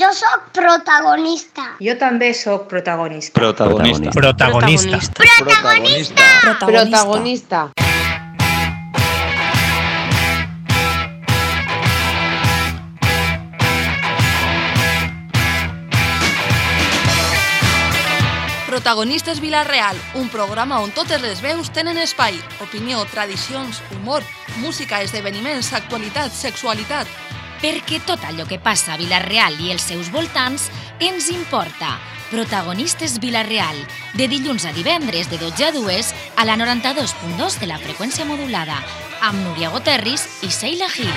Jo sóc protagonista. Jo també sóc protagonista. Protagonista. Protagonista. Protagonista. Protagonista. Protagonistes Vila-real, un programa on totes les veus tenen espai. Opinió, tradicions, humor, música, esdeveniments, actualitat, sexualitat. Perquè tot allò que passa a Vila-real i els seus voltants ens importa. Protagonistes Vila-real, de dilluns a divendres de 12 a 2 a la 92.2 de la freqüència modulada, amb Núria Goterris i Sheila Gil.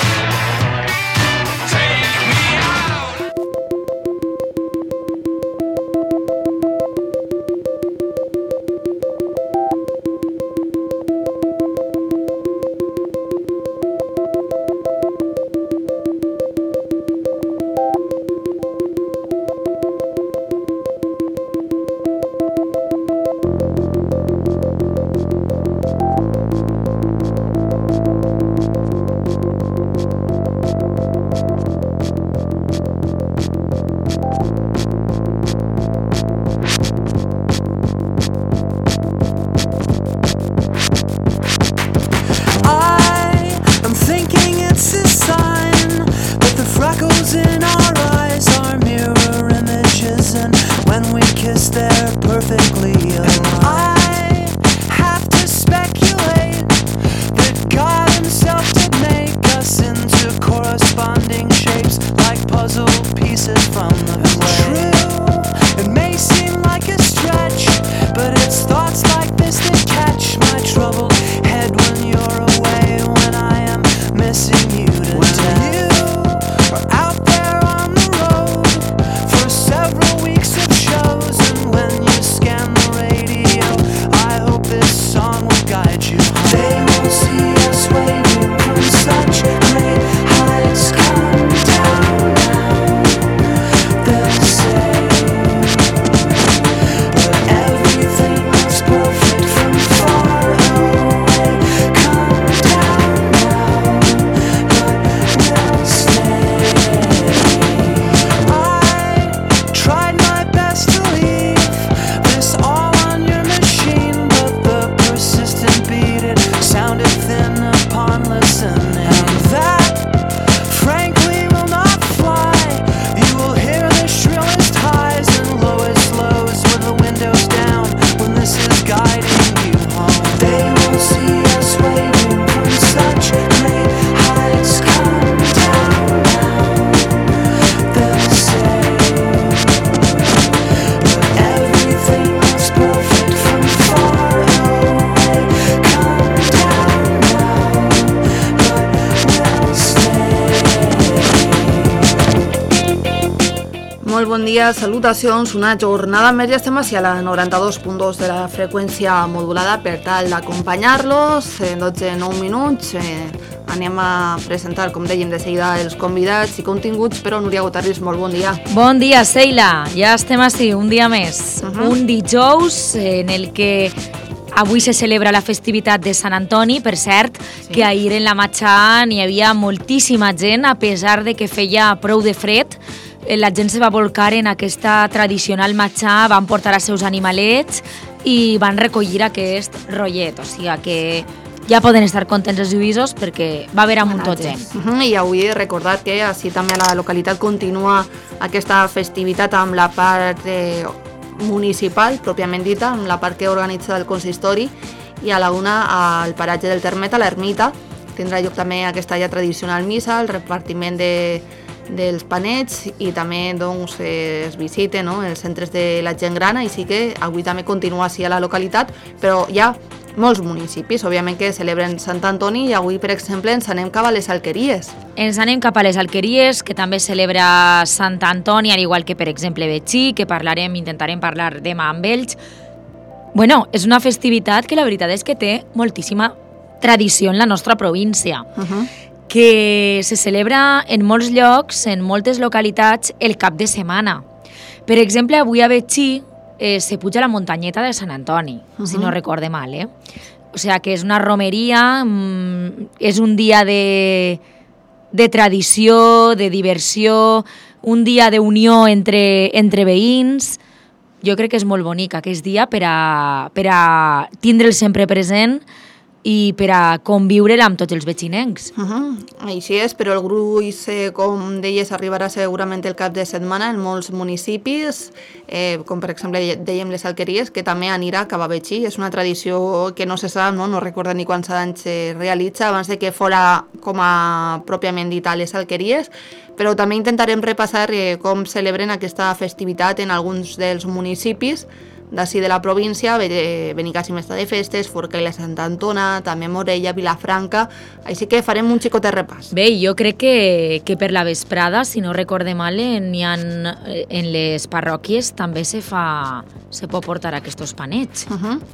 Bon dia, salutacions, una jornada més i estem així a la 92.2 de la freqüència modulada per tal d'acompanyar-los en 12-9 minuts. Anem a presentar, com dèiem, de seguida els convidats i continguts, però Núria Goterris, molt bon dia. Bon dia, Sheila, ja estem així, un dia més. Un dijous en el que avui se celebra la festivitat de Sant Antoni, per cert, que ahir en la Matxà n'hi havia moltíssima gent, a pesar de que feia prou de fred. La gent se va volcar en aquesta tradicional matxà, van portar els seus animalets i van recollir aquest rotllet, o sigui que ja poden estar contents els lluïsos perquè va haver un tot gent. I avui he recordat que així també a la localitat continua aquesta festivitat amb la part municipal, pròpiament dita, amb la part que organitza el consistori, i a la una al paratge del Termet, a l'Ermita, tindrà lloc també aquesta ja tradicional missa, el repartiment dels panets i també doncs, es visiten els centres de la gent gran, així que avui també continua així a la localitat, però hi ha molts municipis, òbviament, que celebren Sant Antoni i avui, per exemple, ens anem cap a les Alqueries. Ens anem cap a les Alqueries, que també celebra Sant Antoni, al igual que, per exemple, Betxí, que intentarem parlar demà amb ells. Bueno, és una festivitat que la veritat és que té moltíssima tradició en la nostra província. Que se celebra en molts llocs, en moltes localitats, el cap de setmana. Per exemple, avui a Betxí se puja la muntanyeta de Sant Antoni, si no recorde mal. O sigui que és una romeria, és un dia de tradició, de diversió, un dia d'unió entre veïns. Jo crec que és molt bonic aquest dia per a tindre'l sempre present i per a conviure amb tots els veïnencs. Així és, però el gruix, com deies, arribarà segurament el cap de setmana en molts municipis, com per exemple dèiem les Alqueries, que també anirà cap a Betxí. És una tradició que no se sap, no recorda ni quants anys se realitza, abans de que fora com a pròpiament dit a les Alqueries, però també intentarem repassar com celebren aquesta festivitat en alguns dels municipis d'ací de la província. Benicàssim està de festes, Forcall, Santa Antona, també Morella, Vilafranca, així que farem un xicot de repàs. Bé, jo crec que per la vesprada, si no recorde mal, en les parròquies també se pot portar aquests panets.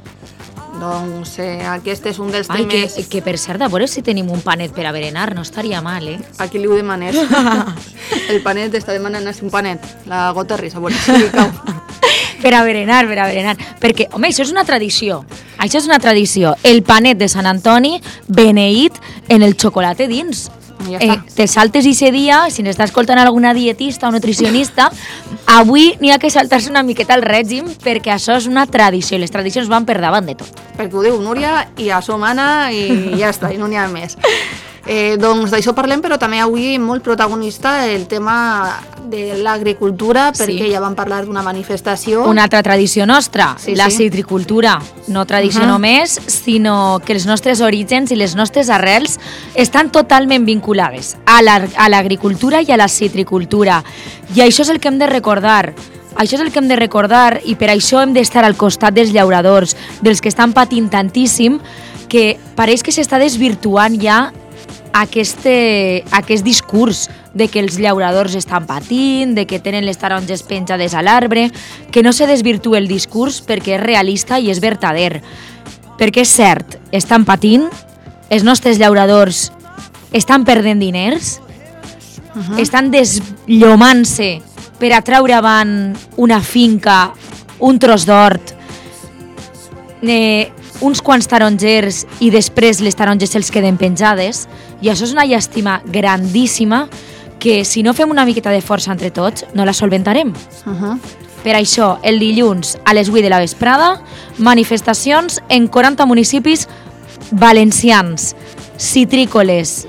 Doncs aquest és un dels Ai, temes... que per cert, a veure si tenim un panet per a berenar, no estaria mal, Aquí li ho demanes. El panet està demanant un panet, la gota risa, a veure si li cau. Per a berenar. Perquè, home, això és una tradició. Això és una tradició. El panet de Sant Antoni beneït en el xocolate dins. Ja està. Te saltes ese dia, si n'està escoltant alguna dietista o nutricionista, avui n'hi ha que saltar-se una miqueta al règim perquè això és una tradició i les tradicions van per davant de tot. Perquè ho diu Núria i a som Anna i ja està, i no n'hi ha més. Doncs d'això parlem, però també avui molt protagonista el tema de l'agricultura, perquè ja vam parlar d'una manifestació. Una altra tradició nostra, la sí. citricultura. No tradició només, sinó que els nostres orígens i les nostres arrels estan totalment vinculades a l'agricultura i a la citricultura. I això és el que hem de recordar. Això és el que hem de recordar i per això hem d'estar al costat dels llauradors, dels que estan patint tantíssim, que pareix que s'està desvirtuant ja aquest discurs de que els llauradors estan patint, de que tenen les taronges penjades a l'arbre, que no se desvirtue el discurs perquè és realista i és vertader. Perquè és cert, estan patint, els nostres llauradors estan perdent diners, estan desllomant-se per a treure avant una finca, un tros d'hort, uns quants tarongers i després les taronges se'ls queden penjades, i això és una llàstima grandíssima que si no fem una miqueta de força entre tots no la solventarem. Per això, el dilluns a les 8 de la vesprada, manifestacions en 40 municipis valencians, citrícoles,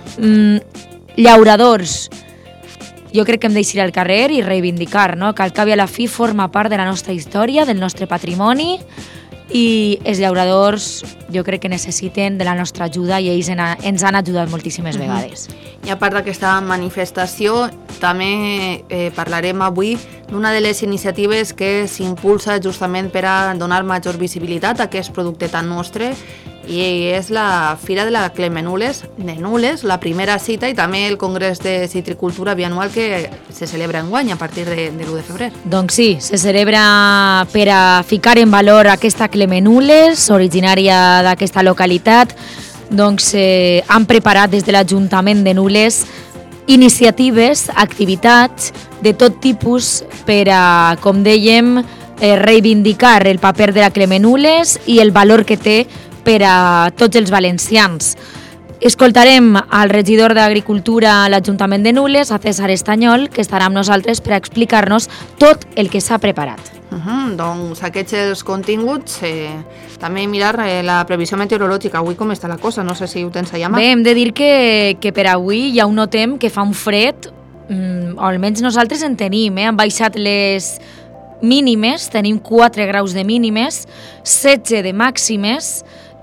llauradors. Jo crec que hem d'eixir al carrer i reivindicar, no? Que al cap i a la fi forma part de la nostra història, del nostre patrimoni, i els llauradors jo crec que necessiten de la nostra ajuda i ells ens han ajudat moltíssimes vegades. I a part d'aquesta manifestació també parlarem avui d'una de les iniciatives que s'impulsa justament per a donar major visibilitat a aquest producte tan nostre, i és la Fira de la Clemenules de Nules, la primera cita, i també el Congrés de Citricultura bianual que se celebra enguany a partir de l'1 de febrer. Doncs sí, se celebra per a ficar en valor aquesta Clemenules, originària d'aquesta localitat. Doncs han preparat des de l'Ajuntament de Nules iniciatives, activitats de tot tipus per a, com dèiem, reivindicar el paper de la Clemenules i el valor que té per a tots els valencians. Escoltarem al regidor d'Agricultura a l'Ajuntament de Nules, a César Estanyol, que estarà amb nosaltres per explicar-nos tot el que s'ha preparat. Doncs aquests els continguts, també mirar la previsió meteorològica, avui com està la cosa, no sé si ho tens allà mà. Bé, hem de dir que per avui ja ho notem que fa un fred, o almenys nosaltres en tenim, han baixat les mínimes, tenim 4 graus de mínimes, 16 de màximes,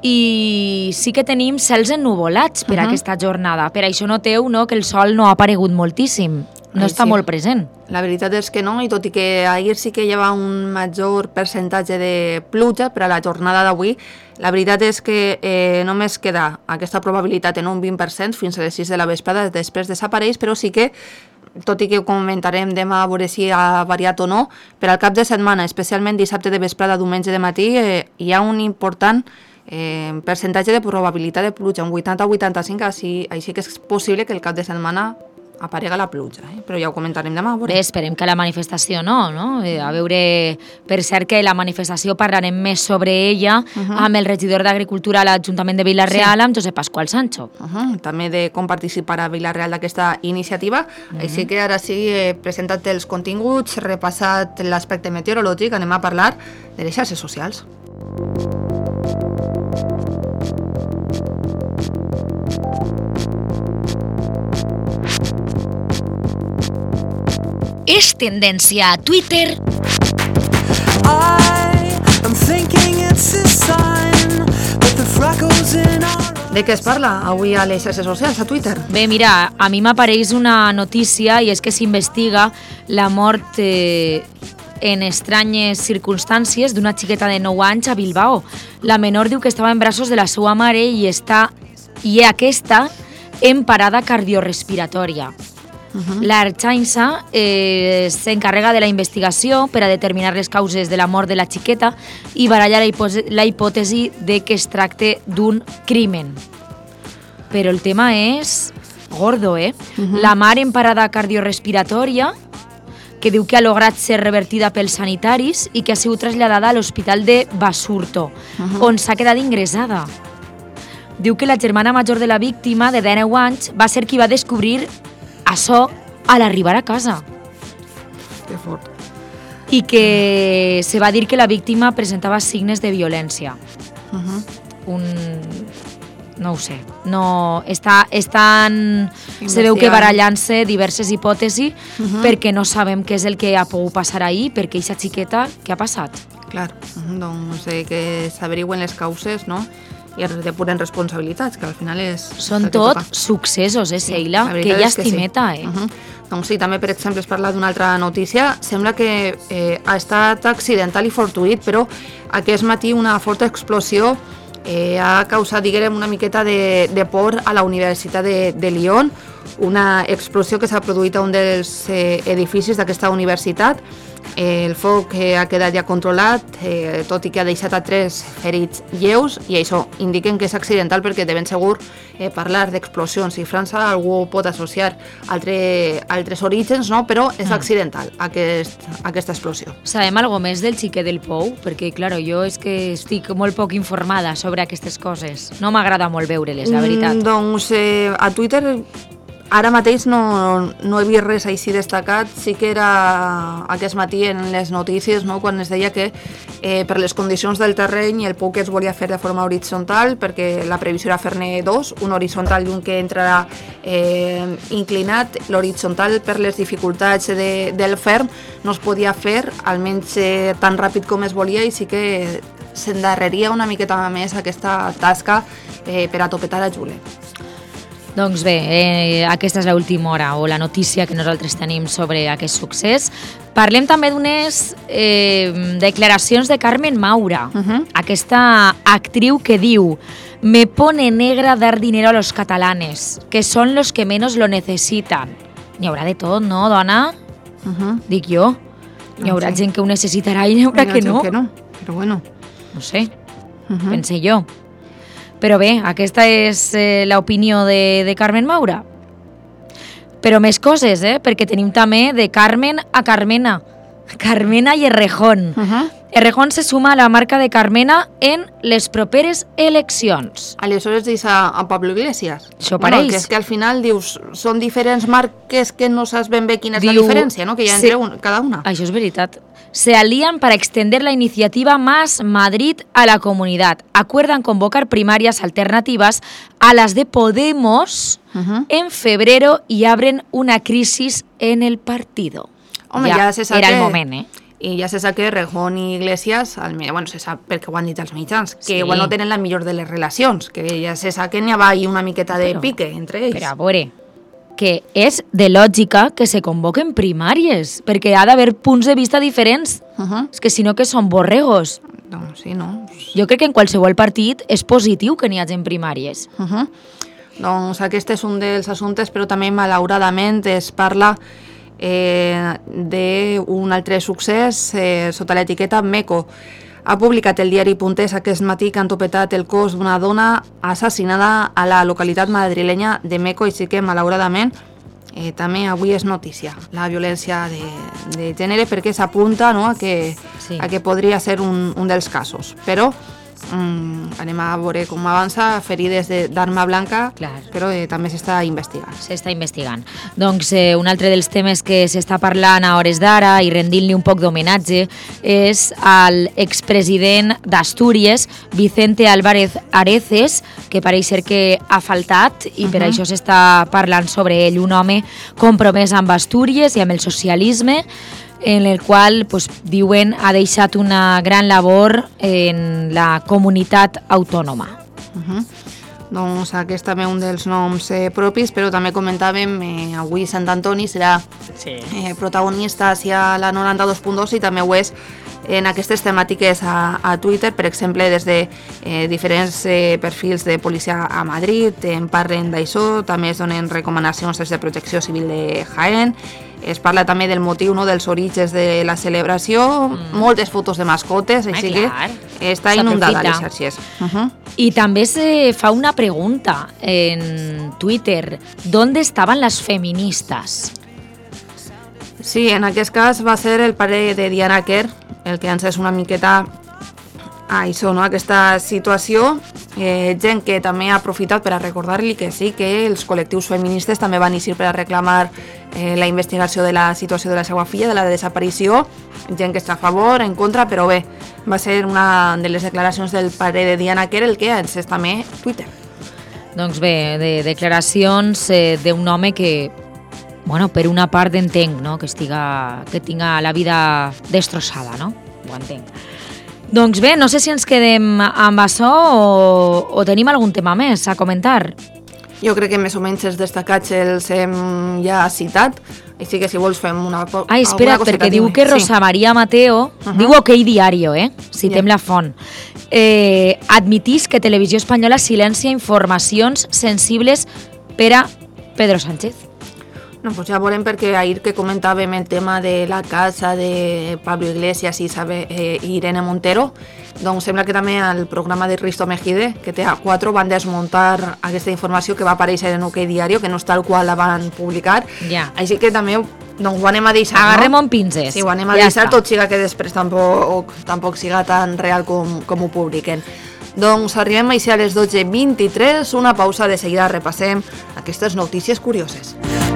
i sí que tenim cels ennuvolats per aquesta jornada. Per això noteu que el sol no ha aparegut moltíssim, no està molt present. La veritat és que no, i tot i que ahir sí que hi havia un major percentatge de pluja per a la jornada d'avui, la veritat és que només queda aquesta probabilitat en un 20% fins a les 6 de la vesprada, després desapareix, però sí que, tot i que ho comentarem demà a veure si ha variat o no, per al cap de setmana, especialment dissabte de vesprada, diumenge de matí, hi ha un important percentatge de probabilitat de pluja, un 80-85, així que és possible que el cap de setmana aparega la pluja, però ja ho comentarem demà. Bé, esperem que la manifestació no? A veure, per cert que la manifestació parlarem més sobre ella amb el regidor d'Agricultura a l'Ajuntament de Vila-real, amb Josep Pasqual Sancho. També de com participar a Vila-real d'aquesta iniciativa. Així que ara sí, he presentat els continguts, repassat l'aspecte meteorològic, anem a parlar de les xarxes socials. És tendència a Twitter. De què es parla avui a les xarxes socials, a Twitter? Bé, mira, a mi m'apareix una notícia i és que s'investiga la mort en estranyes circumstàncies d'una xiqueta de 9 anys a Bilbao. La menor diu que estava en braços de la seva mare i aquesta en parada cardiorespiratòria. L'Arxainsa s'encarrega de la investigació per a determinar les causes de la mort de la xiqueta i baralla la hipòtesi de que es tracta d'un crimen. Però el tema és gordo, La mare en parada cardiorespiratòria, que diu que ha lograt ser revertida pels sanitaris i que ha sigut traslladada a l'hospital de Basurto, on s'ha quedat ingressada. Diu que la germana major de la víctima, de 19 anys, va ser qui va descobrir això a l'arribar a casa. Que fort. I que se va dir que la víctima presentava signes de violència. No ho sé. No, se veu que barallant-se diverses hipòtesis perquè no sabem què és el que ha pogut passar ahir, perquè aquesta xiqueta, què ha passat? Clar, doncs que s'averigüen les causes, no? I es depuren responsabilitats, que al final és... Són tot successos, Seila? Que llastimeta, Doncs sí, també, per exemple, es parla d'una altra notícia. Sembla que ha estat accidental i fortuït, però aquest matí una forta explosió ha causat, diguem, una miqueta de por a la Universitat de Lyon, una explosió que s'ha produït a un dels edificis d'aquesta universitat. El foc ha quedat ja controlat, tot i que ha deixat a 3 ferits lleus, i això indiquen que és accidental perquè de ben segur parlar d'explosions i França algú pot associar altres orígens, no? Però és accidental aquesta explosió. Sabem alguna més del xiquet del Pou? Perquè, clar, jo és que estic molt poc informada sobre aquestes coses. No m'agrada molt veure-les, la veritat. Doncs a Twitter ara mateix no he vist res així destacat. Sí que era aquest matí en les notícies, no?, quan es deia que per les condicions del terreny el pou que es volia fer de forma horitzontal, perquè la previsió era fer-ne 2, un horitzontal i un que entrarà inclinat. L'horitzontal, per les dificultats del ferm, no es podia fer almenys tan ràpid com es volia, i sí que s'endarreria una miqueta més aquesta tasca per a topetar a Jule. Doncs bé, aquesta és l'última hora o la notícia que nosaltres tenim sobre aquest succés. Parlem també d'unes declaracions de Carmen Maura, aquesta actriu que diu: «Me pone negra dar dinero a los catalanes, que son los que menos lo necesitan». N'hi haurà de tot, no, dona? Dic jo. Hi haurà gent que ho necessitarà i n'hi haurà que no. Però bueno. No sé, pense jo. Però bé, aquesta és l'opinió de Carmen Maura. Però més coses, perquè tenim també de Carmen a Carmena. Carmena i Errejón. Errejón se suma a la marca de Carmena en les properes eleccions. Aleshores deixa a Pablo Iglesias. Això pareix. Que és que al final dius, són diferents marques que no saps ben bé quina és la diferència, no?, que hi ha entre cada una. Això és veritat. Se alían para extender la iniciativa Más Madrid a la comunidad. Acuerdan convocar primarias alternativas a las de Podemos en febrero y abren una crisis en el partido. Home, ja se sap era el moment, I ja se sap que Errejón i Iglesias, bueno, se sap perquè ho han dit els mitjans, que igual no tenen la millor de les relacions, que ja se sap que n'hi va una miqueta de pique entre ells. Però a veure, que és de lògica que se convoquen primàries, perquè ha d'haver punts de vista diferents. És que si no, que són borregos. Doncs sí, no? Jo crec que en qualsevol partit és positiu que n'hi hagi primàries. Doncs aquest és un dels assumptes, però també malauradament es parla d'un altre succés sota l'etiqueta Meco. Ha publicat el diari Punters aquest matí que han topetat el cos d'una dona assassinada a la localitat madrilenya de Meco, i sí que malauradament també avui és notícia la violència de gènere perquè s'apunta, no, a que podria ser un dels casos. Però anem a veure com avança. Ferides d'arma blanca, però també s'està investigant. S'està investigant. Doncs un altre dels temes que s'està parlant a hores d'ara i rendint-li un poc d'homenatge és al expresident d'Astúries, Vicente Álvarez Areces, que pareix ser que ha faltat i per això s'està parlant sobre ell, un home compromès amb Astúries i amb el socialisme, en el qual, diuen, ha deixat una gran labor en la comunitat autònoma. Doncs aquest també un dels noms propis, però també comentàvem, avui Sant Antoni serà protagonista hacia la 92.2 i també ho és en aquestes temàtiques a Twitter. Per exemple, des de diferents perfils de policia a Madrid en parlen d'això, també es donen recomanacions des de Protecció Civil de Jaén. Es parla també del motiu, no, dels orígens de la celebració, moltes fotos de mascotes, així que està inundada les xarxes. I també se fa una pregunta en Twitter: ¿Dónde estaban las feministas? Sí, en aquest cas va ser el pare de Diana Quer el que ens és una miqueta això, no? Aquesta situació, gent que també ha aprofitat per a recordar-li que sí, que els col·lectius feministes també van eixir per a reclamar la investigació de la situació de la seva filla, de la desaparició, gent que està a favor, en contra, però bé, va ser una de les declaracions del pare de Diana Quer el que ens és també Twitter. Doncs bé, de declaracions d'un home que, bueno, per una part entenc, no?, que tinga la vida destrossada, no? Ho entenc. Doncs bé, no sé si ens quedem amb això o tenim algun tema més a comentar. Jo crec que més o menys els destacats els hem ja citat, així que si vols fem una cosa. Ai, espera, perquè diu que Rosa María Mateo, diu OK Diario, citem la font, admitís que Televisió Espanyola silencia informacions sensibles per a Pedro Sánchez. No, pues ja veurem, perquè ahir que comentàvem el tema de la casa de Pablo Iglesias i Irene Montero, doncs sembla que també al programa de Risto Mejide, que té a 4, van desmuntar aquesta informació que va aparèixer en OK Diario, que no és tal qual la van publicar. Així que també ho anem a deixar. Agarrem amb pinces. Sí, ho anem a deixar, tot siga que després tampoc siga tan real com ho publiquen. Doncs arribem així a les 12:23, una pausa, de seguida repassem aquestes notícies curioses.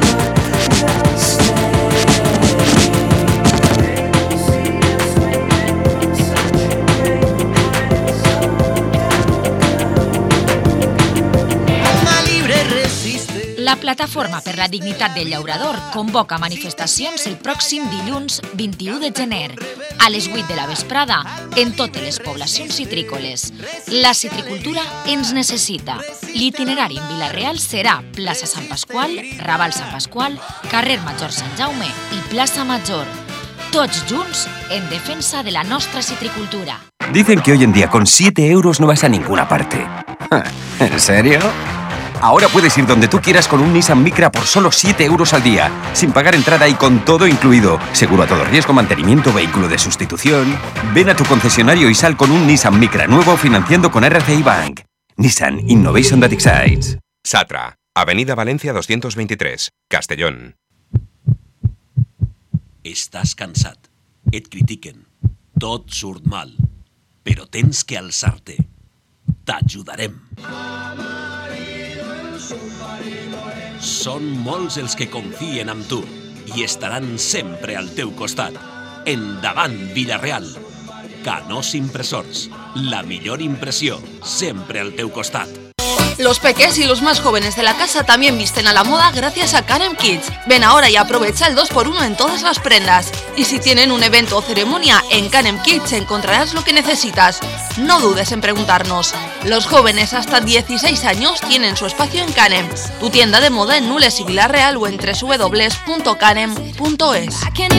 La Plataforma per la Dignitat del Llaurador convoca manifestacions el pròxim dilluns 21 de gener a les 8 de la vesprada en totes les poblacions citrícoles. La citricultura ens necessita. L'itinerari en Vila-real serà plaça Sant Pasqual, Raval Sant Pasqual, carrer Major Sant Jaume i plaça Major. Tots junts en defensa de la nostra citricultura. Dicen que hoy en día con 7 euros no vas a ninguna parte. ¿En serio? Ahora puedes ir donde tú quieras con un Nissan Micra por solo 7 euros al día, sin pagar entrada y con todo incluido. Seguro a todo riesgo, mantenimiento, vehículo de sustitución. Ven a tu concesionario y sal con un Nissan Micra nuevo financiando con RCI Bank. Nissan Innovation that excites. Satra, Avenida Valencia 223, Castellón. Estàs cansat, et critiquen, tot surt mal, però tens que alçar-te. T'ajudarem. Són molts els que confien en tu i estaran sempre al teu costat. Endavant, Vila-real. Canós Impressors, la millor impressió, sempre al teu costat. Los peques y los más jóvenes de la casa también visten a la moda gracias a Canem Kids. Ven ahora y aprovecha el 2x1 en todas las prendas. Y si tienen un evento o ceremonia, en Canem Kids encontrarás lo que necesitas. No dudes en preguntarnos. Los jóvenes hasta 16 años tienen su espacio en Canem, tu tienda de moda en Nules y Vila-real o en www.canem.es.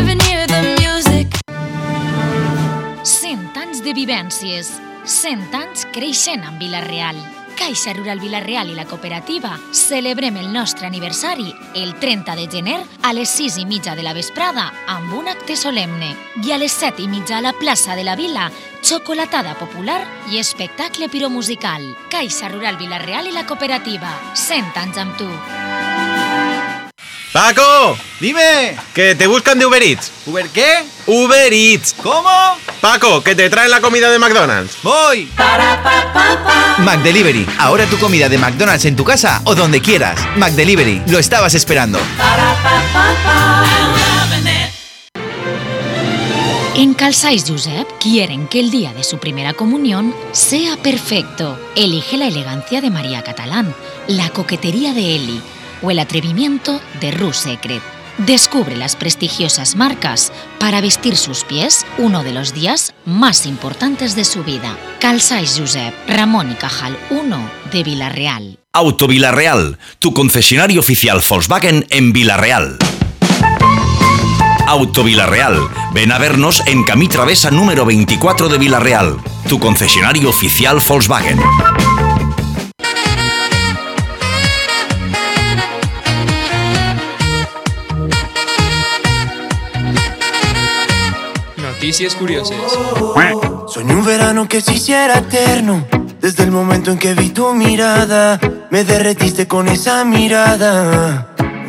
100 anys de vivències, 100 anys creixent en Vila-real. Caixa Rural Vila-real i la cooperativa celebrem el nostre aniversari el 30 de gener a les 6:30 de la vesprada amb un acte solemne i a les 7:30 a la plaça de la Vila, xocolatada popular i espectacle piromusical. Caixa Rural Vila-real i la cooperativa, 100 anys amb tu. ¡Paco! ¡Dime! Que te buscan de Uber Eats. ¿Uber qué? ¡Uber Eats! ¿Cómo? Paco, que te traen la comida de McDonald's. ¡Voy! McDelivery. Ahora tu comida de McDonald's en tu casa o donde quieras. McDelivery. Lo estabas esperando. En Calçais Josep quieren que el día de su primera comunión sea perfecto. Elige la elegancia de María Catalán, la coquetería de Eli o el atrevimiento de Rue Secret. Descubre las prestigiosas marcas para vestir sus pies uno de los días más importantes de su vida. Calçais Josep, Ramón y Cajal 1 de Vila-real. Auto Vila-real, tu concesionario oficial Volkswagen en Vila-real. Auto Vila-real, ven a vernos en Camí Travesa número 24 de Vila-real, tu concesionario oficial Volkswagen. Noticias curiosas. Soñé un verano que se hiciera eterno. Desde el momento en que vi tu mirada, me derretiste con esa mirada.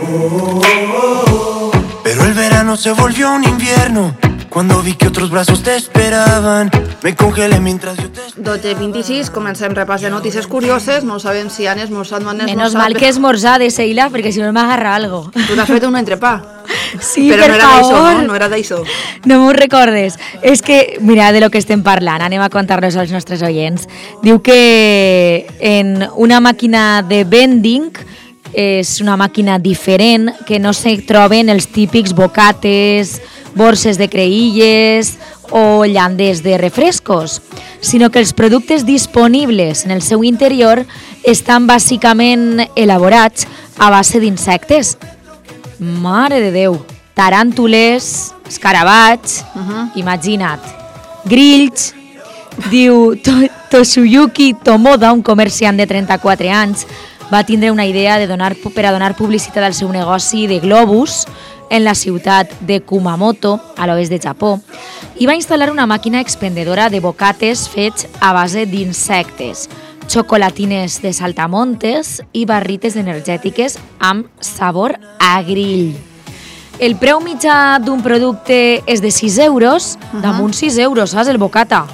Pero el verano se volvió un invierno. Cuando vi que otros brazos te esperaven, me congelé mientras yo te... 12:26, comencem repàs de notícies curioses. No sabem si han esmorzat o no han esmorzat. Menos mal que esmorzar de Seila, perquè si no m'agarra algo. Tu t'has fet un entrepà. Sí, però per no era favor. d'això, no? No era d'això. No m'ho recordes. És que, mira, de lo que estem parlant, anem a contar-los als nostres oients. Diu que en una màquina de vending és una màquina diferent, que no se troben els típics bocates, borses de creïlles o llandes de refrescos, sinó que els productes disponibles en el seu interior estan bàsicament elaborats a base d'insectes. Mare de Déu, taràntules, escarabats, imagina't, grills. Diu Toshiyuki Tomoda, un comerciant de 34 anys, va tindre una idea per a donar publicitat al seu negoci de globus en la ciutat de Kumamoto, a l'oest de Japó, i va instal·lar una màquina expendedora de bocates fets a base d'insectes, xocolatines de saltamontes i barrites energètiques amb sabor a grill. El preu mitjà d'un producte és de 6 euros, damunt 6 euros, saps, el bocata.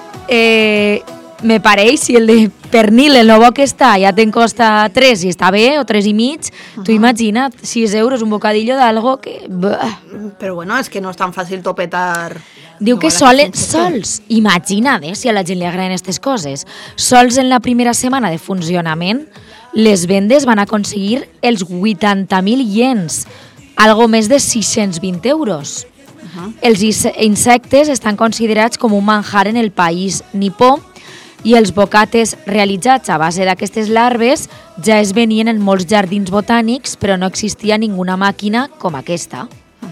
Me pareix, si el de pernil, el no bo que està, ja te'n costa 3 i està bé, o 3 i mig, tu imagina't, 6 euros, un bocadillo d'algo que... Però bueno, és que no és tan fàcil topetar... Diu que sols, imagina't, si a la gent li agraden aquestes coses, sols en la primera setmana de funcionament, les vendes van aconseguir els 80.000 iens, algo més de 620 euros. Els insectes estan considerats com un manjar en el país nipó i els bocates realitzats a base d'aquestes larves ja es venien en molts jardins botànics, però no existia ninguna màquina com aquesta.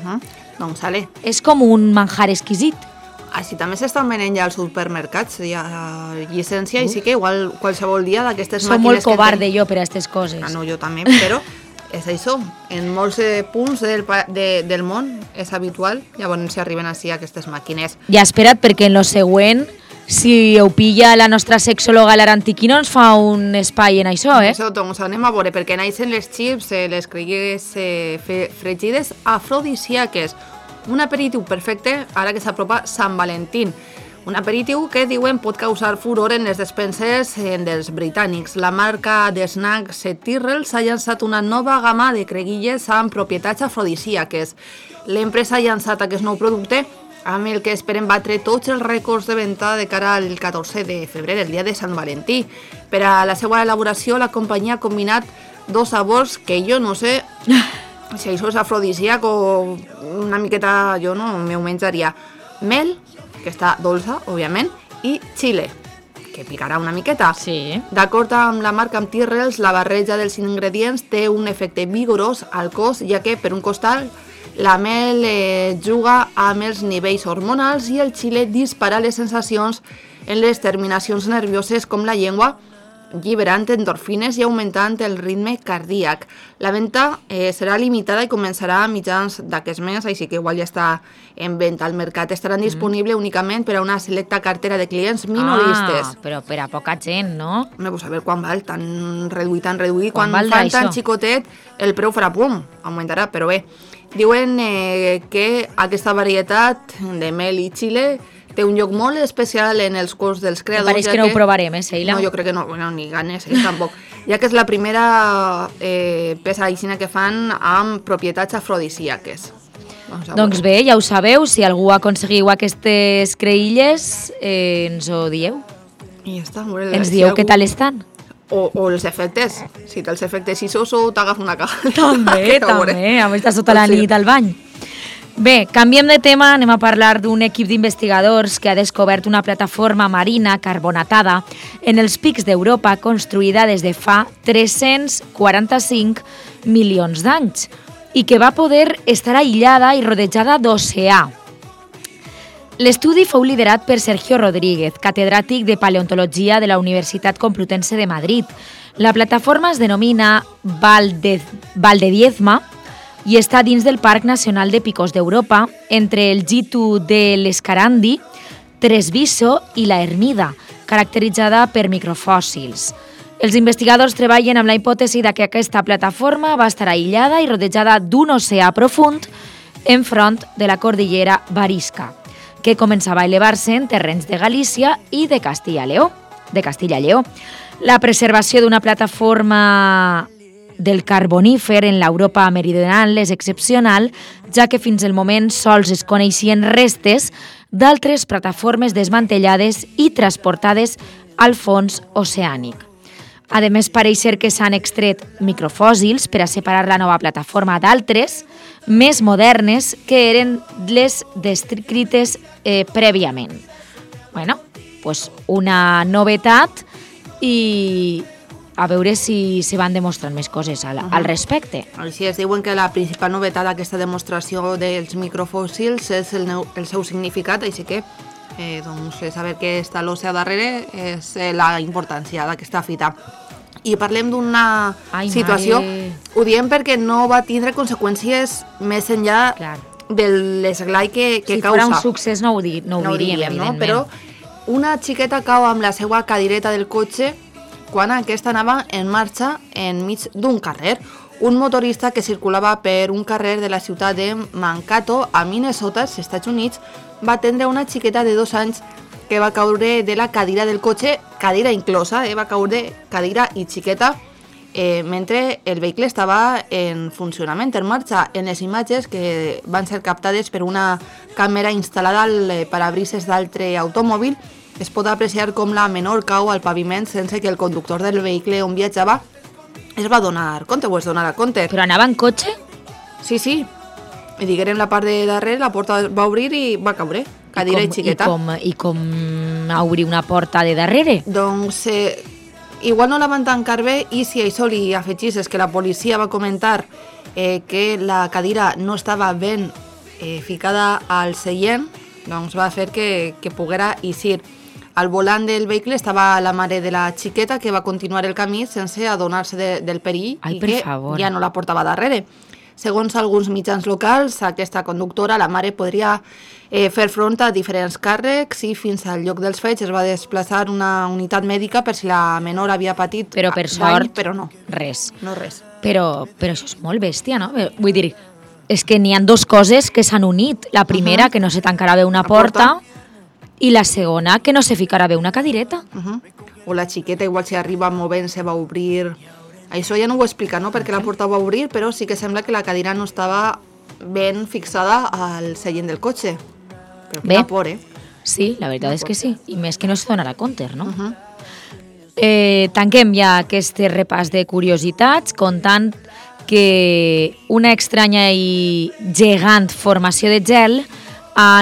Doncs sale. És com un manjar exquisit. Així també s'estan venent ja als supermercats, hi ha llicència, i sí que igual qualsevol dia d'aquestes màquines... Som molt covarde jo per a aquestes coses. No, jo també, però és això. En molts punts del món és habitual, llavors si arriben així aquestes màquines. Ja espera't, perquè en lo següent, si ho pilla la nostra sexòloga l'Arantiqui, no ens fa un espai en això, eh? Això, doncs anem a veure, perquè naixen les chips, les cregues fregides afrodisíaques. Un aperitiu perfecte ara que s'apropa Sant Valentín. Un aperitiu que, diuen, pot causar furor en les despenses dels britànics. La marca de snacks Tyrrell s'ha llançat una nova gamma de creguilles amb propietats afrodisíaques. L'empresa ha llançat aquest nou producte amb el que esperen batre tots els rècords de venda de cara al 14 de febrer, el dia de Sant Valentí. Per a la seva elaboració, la companyia ha combinat 2 sabors que jo no sé si això és afrodisíac o una miqueta, jo no m'ho menjaria. Mel, que està dolça, òbviament, i xile, que picarà una miqueta. Sí. D'acord amb la marca amb Tyrrells, la barreja dels ingredients té un efecte vigorós al cos, ja que, per un costat, la mel juga amb els nivells hormonals i el xile dispara les sensacions en les terminacions nervioses com la llengua lliberant endorfines i augmentant el ritme cardíac. La venda serà limitada i començarà a mitjans d'aquest mes, així que igual ja està en venda al mercat. Estaran disponibles únicament per a una selecta cartera de clients minoristes. Però per a poca gent, no? No, pues a veure quan val, tan reduït. Quan valdrà fan tan això? xicotet, el preu farà pum, augmentarà, però bé. Diuen que aquesta varietat de mel i xile té un lloc molt especial en els cors dels creadors. Pareix que no ho provarem, Sheila? No, jo crec que no, bueno, ni ganes, tampoc. Ja que és la primera peça aixina que fan amb propietats afrodisíaques. Doncs bé, ja ho sabeu, si algú aconseguiu aquestes creïlles, ens ho dieu. I ja està. Ens dieu què tal estan. O els efectes. Si té els efectes isoso, t'agafa una caja. També, a més, sota la nit al bany. Bé, canviem de tema, anem a parlar d'un equip d'investigadors que ha descobert una plataforma marina carbonatada en els pics d'Europa construïda des de fa 345 milions d'anys i que va poder estar aïllada i rodejada d'oceà. L'estudi fou liderat per Sergio Rodríguez, catedràtic de Paleontologia de la Universitat Complutense de Madrid. La plataforma es denomina Valdediezma i està dins del Parc Nacional de Picos d'Europa, entre el Gitu de l'Escarandi, Tresviso i la Ermida, caracteritzada per microfòssils. Els investigadors treballen amb la hipòtesi que aquesta plataforma va estar aïllada i rodejada d'un oceà profund enfront de la cordillera Barisca, que començava a elevar-se en terrenys de Galícia i de Castilla-Lleó. La preservació d'una plataforma del carbonífer en l'Europa meridional és excepcional, ja que fins al moment sols es coneixien restes d'altres plataformes desmantellades i transportades al fons oceànic. A més, pareix ser que s'han extret microfòssils per a separar la nova plataforma d'altres, més modernes, que eren les descrites prèviament. Bueno, pues una novetat i a veure si se van demostrant més coses al respecte. Així es diuen que la principal novetat d'aquesta demostració dels microfòssils és el seu significat, així que saber que està l'oceà darrere és la importància d'aquesta fita. I parlem d'una situació, ho diem perquè no va tindre conseqüències més enllà de l'esglai que causa. Si fos un succés no ho diríem, evidentment. Però una xiqueta cau amb la seva cadireta del cotxe quan aquesta anava en marxa enmig d'un carrer. Un motorista que circulava per un carrer de la ciutat de Mankato, a Minnesota, als Estats Units, va atendre una xiqueta de 2 anys que va caure de la cadira del cotxe, cadira inclosa, va caure cadira i xiqueta, mentre el vehicle estava en funcionament, en marxa. En les imatges que van ser captades per una càmera instal·lada al parabrises d'altre automòbil, es pot apreciar com la menor cau al paviment sense que el conductor del vehicle on viatjava es va donar compte o es donarà compte. Però anava en cotxe? Sí. I diguérem la part de darrere, la porta va obrir i va caure, cadira i xiqueta. I com obrir una porta de darrere? Doncs igual no la van tancar bé i si això li afegís que la policia va comentar que la cadira no estava ben ficada al seient, doncs va fer que poguera eixir. Al volant del vehicle estava la mare de la xiqueta que va continuar el camí sense adonar-se del perill i que ja no la portava darrere. Segons alguns mitjans locals, aquesta conductora, la mare, podria fer front a diferents càrrecs i fins al lloc dels fets es va desplaçar una unitat mèdica per si la menor havia patit però per sort, però no. Res. No res. Però això és molt bèstia, no? Vull dir, és que n'hi ha 2 coses que s'han unit. La primera, que no se tancarà bé una porta, i la segona, que no se ficarà bé una cadireta. O la xiqueta, igual si arriba movent-se, va obrir... Això ja no ho explica, no? Perquè la porta va obrir, però sí que sembla que la cadira no estava ben fixada al seient del cotxe. Però bé, por, sí, la veritat és que sí. I més que no se donarà compte, no? Tanquem ja aquest repàs de curiositats contant que una estranya i gegant formació de gel ha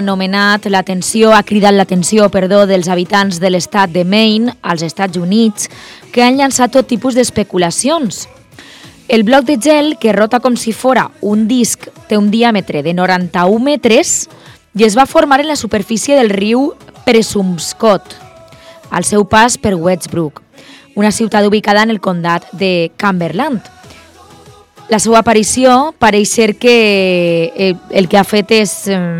cridat l'atenció dels habitants de l'estat de Maine, als Estats Units, que han llançat tot tipus d'especulacions. El bloc de gel, que rota com si fora un disc, té un diàmetre de 91 metres i es va formar en la superfície del riu Presumpscot, al seu pas per Westbrook. una ciutat ubicada en el condat de Cumberland. La seva aparició pareix ser que el que ha fet és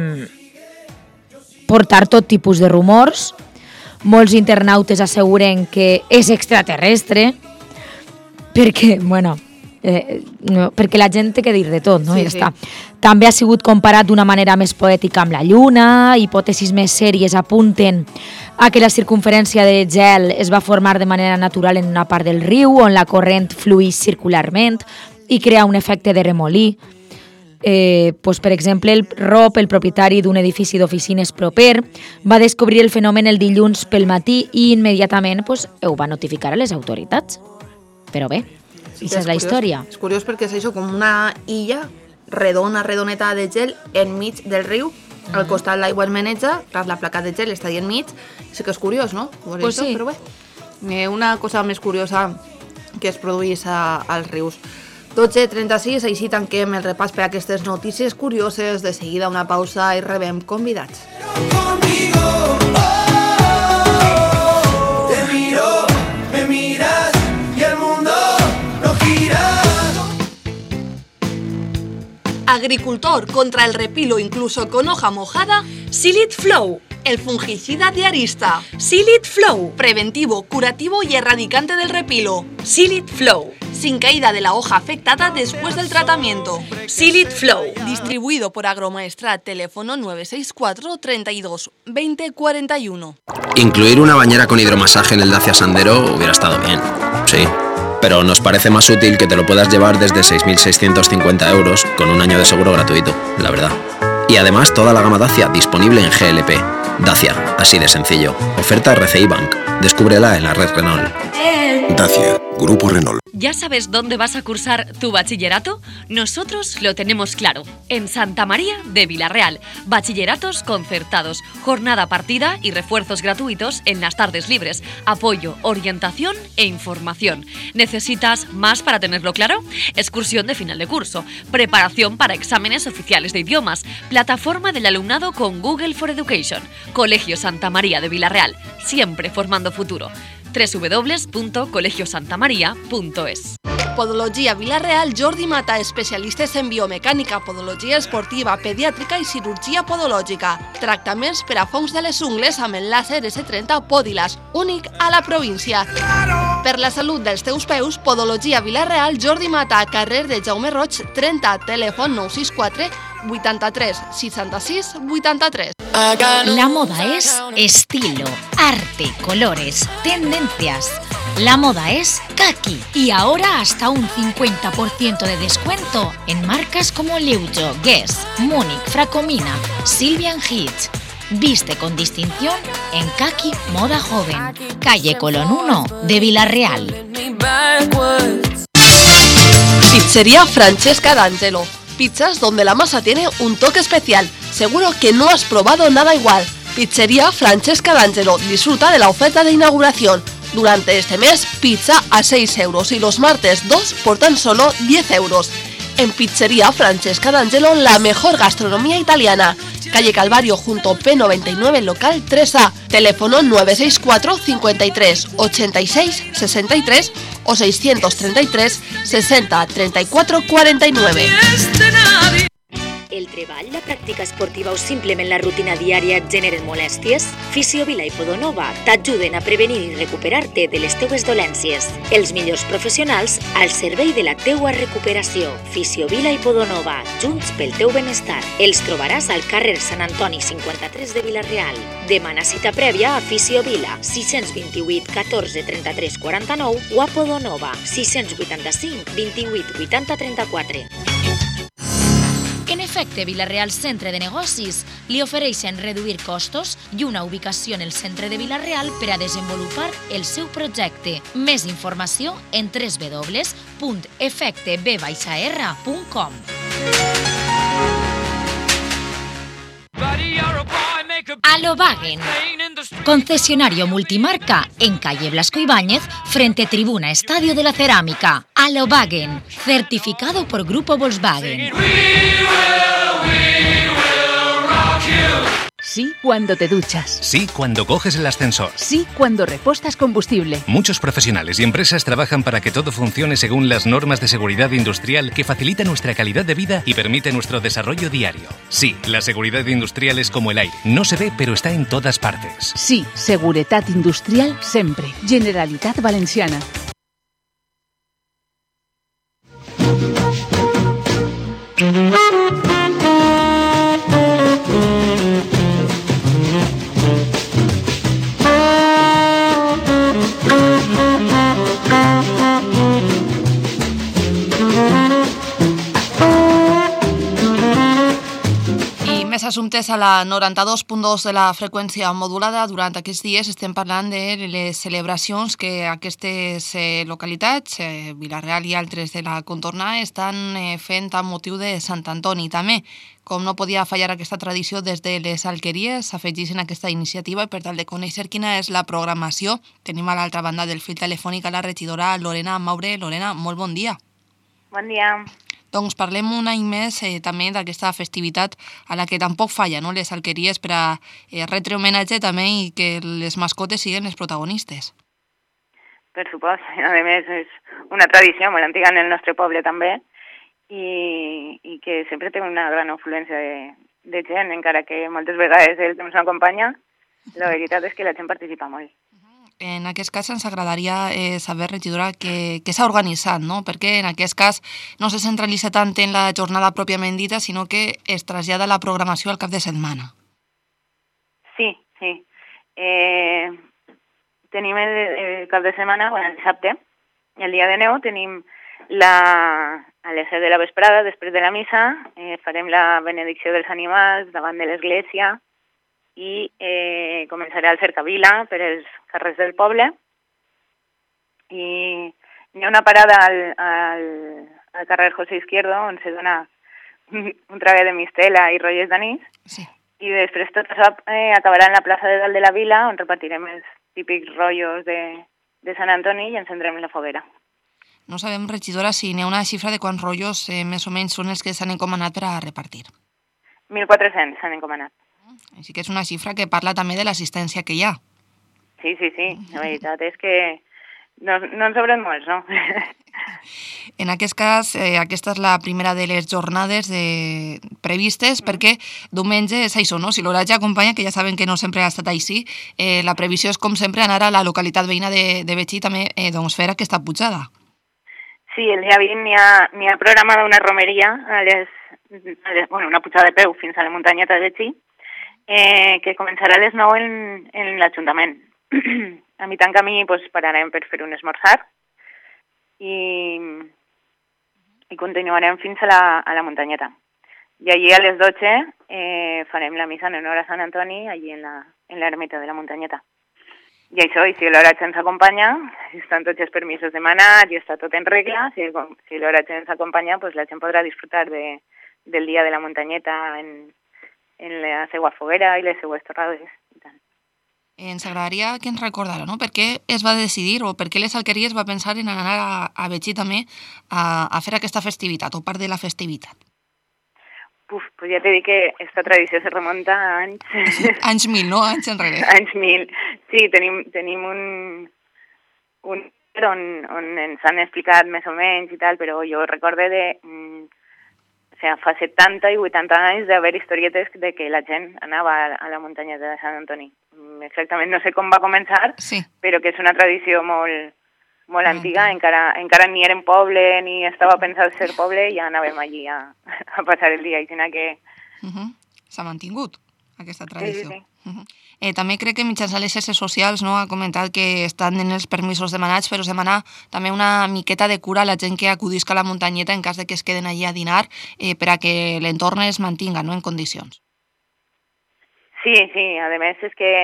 portar tot tipus de rumors. Molts internautes asseguren que és extraterrestre perquè, perquè la gent té que dir de tot, no? Sí, Ja està. També ha sigut comparat d'una manera més poètica amb la Lluna, hipòtesis més sèries apunten a que la circumferència de gel es va formar de manera natural en una part del riu on la corrent fluïx circularment i crea un efecte de remolí. Per exemple, el Rob, el propietari d'un edifici d'oficines proper, va descobrir el fenomen el dilluns pel matí i immediatament ho va notificar a les autoritats. Però bé, aquesta és la història. És curiós perquè és això, com una illa redoneta de gel enmig del riu, al costat l'aigua es maneja, la placa de gel està allà enmig, sí que és curiós, no? Pues sí. Però bé, una cosa més curiosa que es produeix als rius. 12:36, així tanquem el repàs per aquestes notícies curioses. De seguida una pausa i rebem convidats. Te miro, me miras y el mundo no gira. Agricultor contra el repilo incluso con hoja mojada, Silid Flow. El fungicida de Arista. Silid Flow. Preventivo, curativo y erradicante del repilo. Silid Flow. Sin caída de la hoja afectada después del tratamiento. Silid Flow. Distribuido por Agromaestrat. Teléfono 964 32 20 41. Incluir una bañera con hidromasaje en el Dacia Sandero hubiera estado bien, sí. Pero nos parece más útil que te lo puedas llevar desde 6.650 euros con un año de seguro gratuito, la verdad. Y además toda la gama Dacia disponible en GLP. Dacia, así de sencillo. Oferta RCI Bank. Descúbrela en la red Renault. Dacia, Grupo Renault. ¿Ya sabes dónde vas a cursar tu bachillerato? Nosotros lo tenemos claro. En Santa María de Vilarreal. Bachilleratos concertados, jornada partida y refuerzos gratuitos en las tardes libres. Apoyo, orientación e información. ¿Necesitas más para tenerlo claro? Excursión de final de curso. Preparación para exámenes oficiales de idiomas. Plataforma del alumnado con Google for Education. Colegio Santa María de Vilarreal. Siempre formando futuro. www.colegiosantamaria.es. Podologia Vilareal, Jordi Mata, especialistes en biomecànica, podologia esportiva, pediàtrica i cirurgia podològica. Tractaments per a fongs de les ungles amb el làser S30 Podilas, únic a la província. Per la salut dels teus peus, Podologia Vilareal, Jordi Mata, carrer de Jaume Roig, 30, telèfon 964 83 66 83. La moda es estilo, arte, colores, tendencias. La moda es Kaki y ahora hasta un 50% de descuento en marcas como Leujo, Guess, Múnich, Fracomina, Sylvian Hitch. Viste con distinción en Kaki Moda Joven, calle Colón 1 de Vilarreal. Pizzería Francesca D'Angelo. Pizzas donde la masa tiene un toque especial. Seguro que no has probado nada igual. Pizzería Francesca D'Angelo. Disfruta de la oferta de inauguración. Durante este mes, pizza a 6 euros y los martes 2 por tan solo 10 euros. En Pizzería Francesca D'Angelo, la mejor gastronomía italiana. Calle Calvario junto P99, local 3A. Teléfono 964 53 86 63 o 633 60 34 49. El treball, la pràctica esportiva o simplement la rutina diària et generen molèsties? Fisiovila i Podonova t'ajuden a prevenir i recuperar-te de les teues dolències. Els millors professionals al servei de la teua recuperació. Fisiovila i Podonova, junts pel teu benestar. Els trobaràs al carrer Sant Antoni 53 de Vilareal. Demana cita prèvia a Fisiovila 628 14 33 49 o a Podonova 685 28 80 34. En efecte, Vilareal Centre de Negocis li ofereixen reduir costos i una ubicació en el centre de Vilareal per a desenvolupar el seu projecte. Més informació en www.efecteb-r.com. Alobagen, concesionario multimarca en calle Blasco Ibáñez frente Tribuna Estadio de la Cerámica. Alobagen, certificado por Grupo Volkswagen. Sí cuando te duchas. Sí cuando coges el ascensor. Sí cuando repostas combustible. Muchos profesionales y empresas trabajan para que todo funcione según las normas de seguridad industrial que facilitan nuestra calidad de vida y permite nuestro desarrollo diario. Sí, la seguridad industrial es como el aire. No se ve, pero está en todas partes. Sí, seguretat industrial sempre. Generalitat Valenciana. Més assumptes a la 92.2 de la freqüència modulada. Durant aquests dies estem parlant de les celebracions que aquestes localitats, Vila-real i altres de la contorna, estan fent amb motiu de Sant Antoni. També, com no podia fallar aquesta tradició, des de les alqueries s'afegeixen a aquesta iniciativa i per tal de conèixer quina és la programació, tenim a l'altra banda del fil telefònic a la regidora Lorena Maure. Lorena, molt bon dia. Bon dia. Doncs parlem un any més també d'aquesta festivitat a la que tampoc falla, no?, les alqueries per a retre homenatge també i que les mascotes siguin les protagonistes. Per supost. A més, és una tradició molt antiga en el nostre poble també i que sempre té una gran afluència de gent, encara que moltes vegades el temps no acompanya, la veritat és que la gent participa molt. En aquest cas ens agradaria saber, regidora, què s'ha organitzat, no? Perquè en aquest cas no se centralitza tant en la jornada pròpiament dita, sinó que es trasllada la programació al cap de setmana. Sí. Tenim el cap de setmana, el dissabte, i el dia de neu tenim a les 7 de la vesprada, després de la missa, farem la benedicció dels animals davant de l'església, i començaré al cercavila per els carrers del poble i hi ha una parada al carrer José Izquierdo on se dona un traguer de mistela i rotlles d'anís i després tot això acabarà en la plaça de dalt de la vila on repartirem els típics rotllos de Sant Antoni i encendrem la foguera. No sabem, regidora, si n'hi ha una xifra de quants rotllos més o menys són els que s'han encomanat per a repartir. 1.400 s'han encomanat. Així que és una xifra que parla també de l'assistència que hi ha. Sí. La veritat és que no en sobren molts, no? En aquest cas, aquesta és la primera de les jornades previstes, perquè diumenge és això, no? Si l'horatge acompanya, que ja saben que no sempre ha estat així, la previsió és, com sempre, anar a la localitat veïna de Betxí també fer aquesta pujada. Sí, el dia 20 n'hi ha programada una romeria, una pujada de peu fins a la muntanyeta de Betxí, que començarà a les 9 en l'Ajuntament. A mitjan camí pararem per fer un esmorzar i continuarem fins a la muntanyeta. I allí a les 12 farem la missa en honor a Sant Antoni, allí en l'ermita de la muntanyeta. I això, i si l'horatge ens acompanya, estan tots els permisos demanats i està tot en regla, si l'horatge ens acompanya, la gent podrà disfrutar del dia de la muntanyeta en la seva foguera i les seues torrades i tal. Ens agradaria que ens recordara, no?, per què es va decidir o per què les alqueries va pensar en anar a Betxí també a fer aquesta festivitat o part de la festivitat. Pues ja t'he dit que aquesta tradició se remunta a anys... Anys 1000, no? Anys enrere. Anys 1000. Sí, tenim un on ens han explicat més o menys i tal, però jo recorde fa 70 i 80 anys d'haver historietes de que la gent anava a la muntanya de Sant Antoni. Exactament no sé com va començar, però que és una tradició molt antiga, encara ni érem poble ni estava pensat ser poble, ja anàvem allí a passar el dia, i que... S'ha mantingut aquesta tradició. Sí. També crec que mitjançant les xarxes socials ha comentat que estan en els permisos demanats, però demanar també una miqueta de cura a la gent que acudisca a la muntanyeta en cas de que es queden allí a dinar per a que l'entorn es mantinga en condicions. Sí, a més és que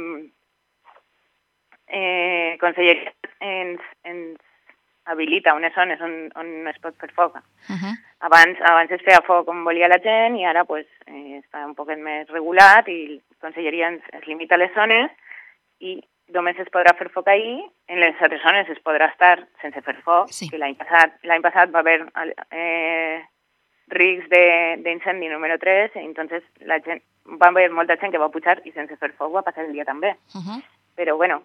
Conselleria ens habilita unes zones on es pot fer foc. Abans es feia foc on volia la gent i ara està un poquet més regulat i Conselleria es limita a les zones i només es podrà fer foc ahir, en les altres zones es podrà estar sense fer foc, que l'any passat va haver risc d'incendi número 3, entonces la gent, va haver molta gent que va pujar i sense fer foc va passar el dia també. Però bueno,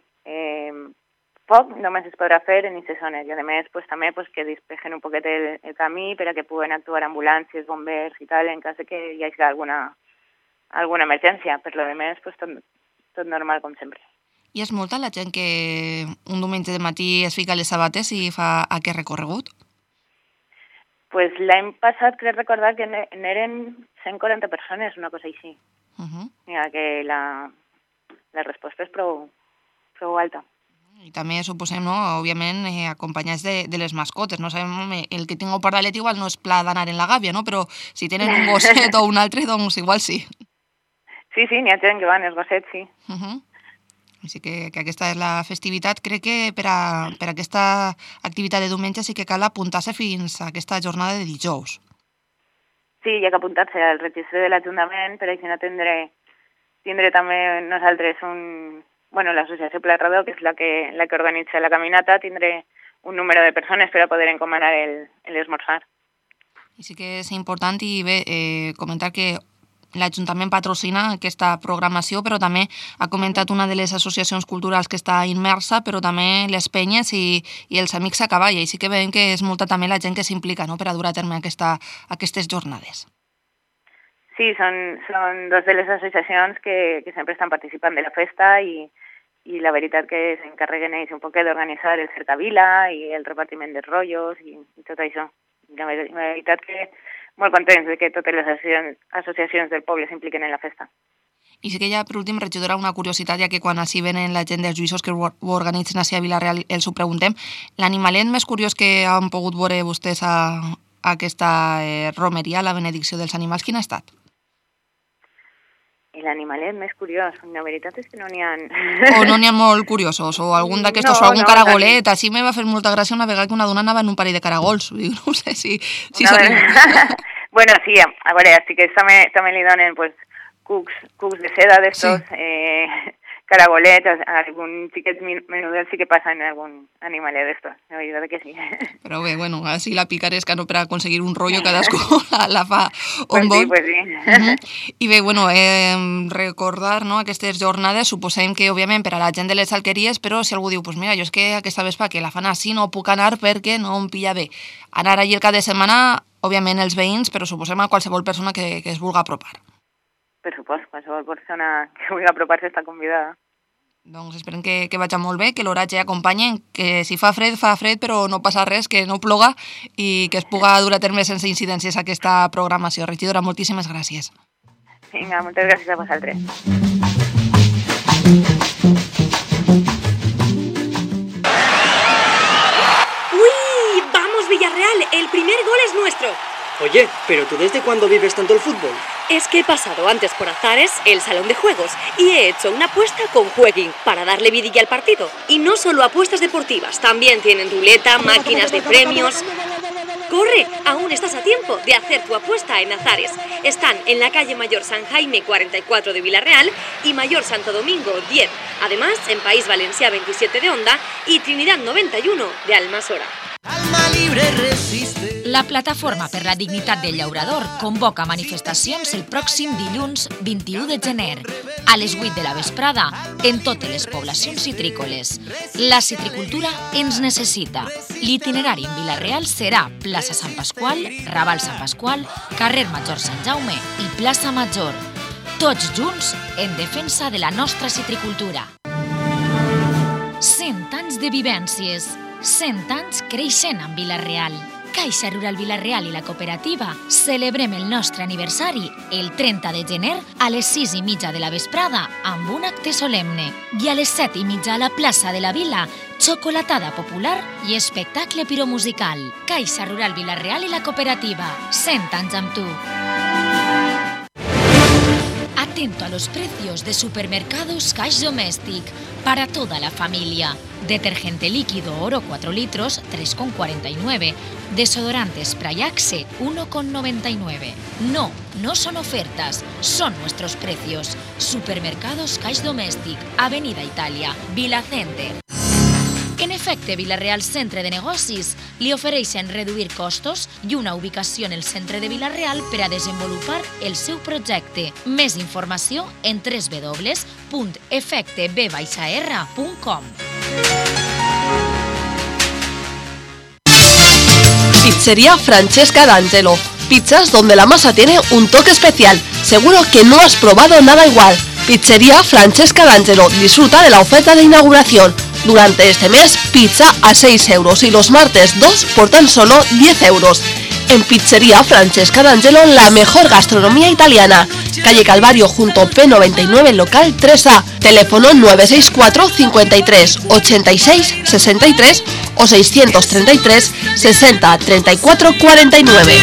foc només es podrà fer en aquestes zones i a més pues, també pues, que despejen un poquet el camí per a que puguen actuar ambulàncies, bombers i tal en cas de que hi hagi alguna emergència. Per lo demés, pues, tot normal com sempre. I és molta la gent que un diumenge de matí es fica les sabates i fa aquest recorregut? Pues l'any passat crec recordar que n'eren 140 persones, una cosa així. Mira que la resposta és prou alta. I també suposem, no, òbviament, acompanyats de les mascotes. No sabem, el que tingueu pardalet igual no és pla d'anar en la gàbia, no? Però si tenen un gosset o un altre, doncs igual sí. Sí, n'hi ha gent que van, els gossets, sí. Així que aquesta és la festivitat. Crec que per a aquesta activitat de diumenge sí que cal apuntar-se fins a aquesta jornada de dijous. Sí, hi ha que apuntar-se al registre de l'Ajuntament, per així no tindré també nosaltres l'associació Pla-Radó, que és la que organitza la caminata, tindré un número de persones per a poder encomanar l'esmorzar. I sí que és important i bé comentar que l'Ajuntament patrocina aquesta programació, però també ha comentat una de les associacions culturals que està immersa, però també les penyes i els amics a cavall. I sí que veiem que és molta també la gent que s'implica, no?, per a dur a terme aquestes jornades. Sí, són dos de les associacions que sempre estan participant de la festa i la veritat que s'encarreguen ells un poc d'organitzar el cercavila i el repartiment dels rotllos i tot això. La veritat que molt contents de que totes les associacions del poble s'impliquen en la festa. I sí que ja, per últim, regidora, una curiositat, ja que quan així venen la gent dels juïssos que ho organitzen així a Vila-real els ho preguntem, l'animalet més curiós que han pogut veure vostès a aquesta romeria, la benedicció dels animals, quin ha estat? L'animalet més curiós, la veritat és que no n'hi ha... O no n'hi ha molt curiosos, o algun d'aquestos, o algun caragolet. Així me va fer molta gràcia una vegada que una dona anava en un parell de caragols. No sé si són... Bueno, sí, a veure, sí que també li donen pues, cucs de seda d'estos, caragolets, algun xiquet menudel sí que passa en algun animalet d'estos, la veritat que sí. Però bé, bueno, així la picaresca, no, per a aconseguir un rotllo cadascú la fa on vol. Pues sí. I bé, bueno, recordar, no, aquestes jornades, suposem que, òbviament, per a la gent de les alqueries, però si algú diu, pues mira, jo és que aquesta vespa que la fan així no puc anar perquè no em pilla bé. Anar allí el cap de setmana, òbviament els veïns, però suposem a qualsevol persona que es vulgui apropar. Per supost, qualsevol persona que vulgui apropar-se està convidada. Doncs esperem que vagi molt bé, que l'oratge acompanyi, que si fa fred, però no passa res, que no ploga i que es puga dur a terme sense incidències aquesta programació. Regidora, moltíssimes gràcies. Vinga, moltes gràcies a vosaltres. ¡Uy! ¡Vamos, Villarreal! ¡El primer gol es nuestro! Oye, ¿pero tú desde cuándo vives tanto el fútbol? Es que he pasado antes por Azares, el salón de juegos, y he hecho una apuesta con Jueguin para darle vidilla al partido. Y no solo apuestas deportivas, también tienen ruleta, máquinas de premios... ¡Corre! Aún estás a tiempo de hacer tu apuesta en Azares. Están en la calle Mayor San Jaime 44 de Vila-real y Mayor Santo Domingo 10. Además, en País Valencià 27 de Onda y Trinidad 91 de Almassora. La Plataforma per la Dignitat del Llaurador convoca manifestacions el pròxim dilluns 21 de gener a les 8 de la vesprada en totes les poblacions citrícoles. La citricultura ens necessita. L'itinerari en Vila-real serà plaça Sant Pasqual, Raval Sant Pasqual, carrer Major Sant Jaume i plaça Major. Tots junts en defensa de la nostra citricultura. 100 anys de vivències, 100 anys creixent en Vila-real. Caixa Rural Vila-real i la cooperativa celebrem el nostre aniversari el 30 de gener a les 6:30 de la vesprada amb un acte solemne i a les 7:30 a la plaça de la Vila, xocolatada popular i espectacle piromusical. Caixa Rural Vila-real i la cooperativa, 100 anys amb tu. Atento a los precios de Supermercados Cash Domestic para toda la familia. Detergente líquido Oro 4 litros, 3,49. Desodorante Spray Axe, 1,99. No, no son ofertas, son nuestros precios. Supermercados Cash Domestic, Avenida Italia, Vila Center. En Efecte Vila-real Centre de Negocis li ofereixen reduir costos i una ubicació en el centre de Vila-real per a desenvolupar el seu projecte. Més informació en www.efecteb-r.com. Pizzería Francesca D'Angelo. Pizzas donde la masa tiene un toque especial. Seguro que no has probado nada igual. Pizzería Francesca D'Angelo. Disfruta de la oferta de inauguración. Durante este mes, pizza a 6 euros y los martes 2 por tan solo 10 euros. En Pizzería Francesca D'Angelo, la mejor gastronomía italiana. Calle Calvario junto P99, local 3A. Teléfono 964 53 86 63 o 633 60 34 49.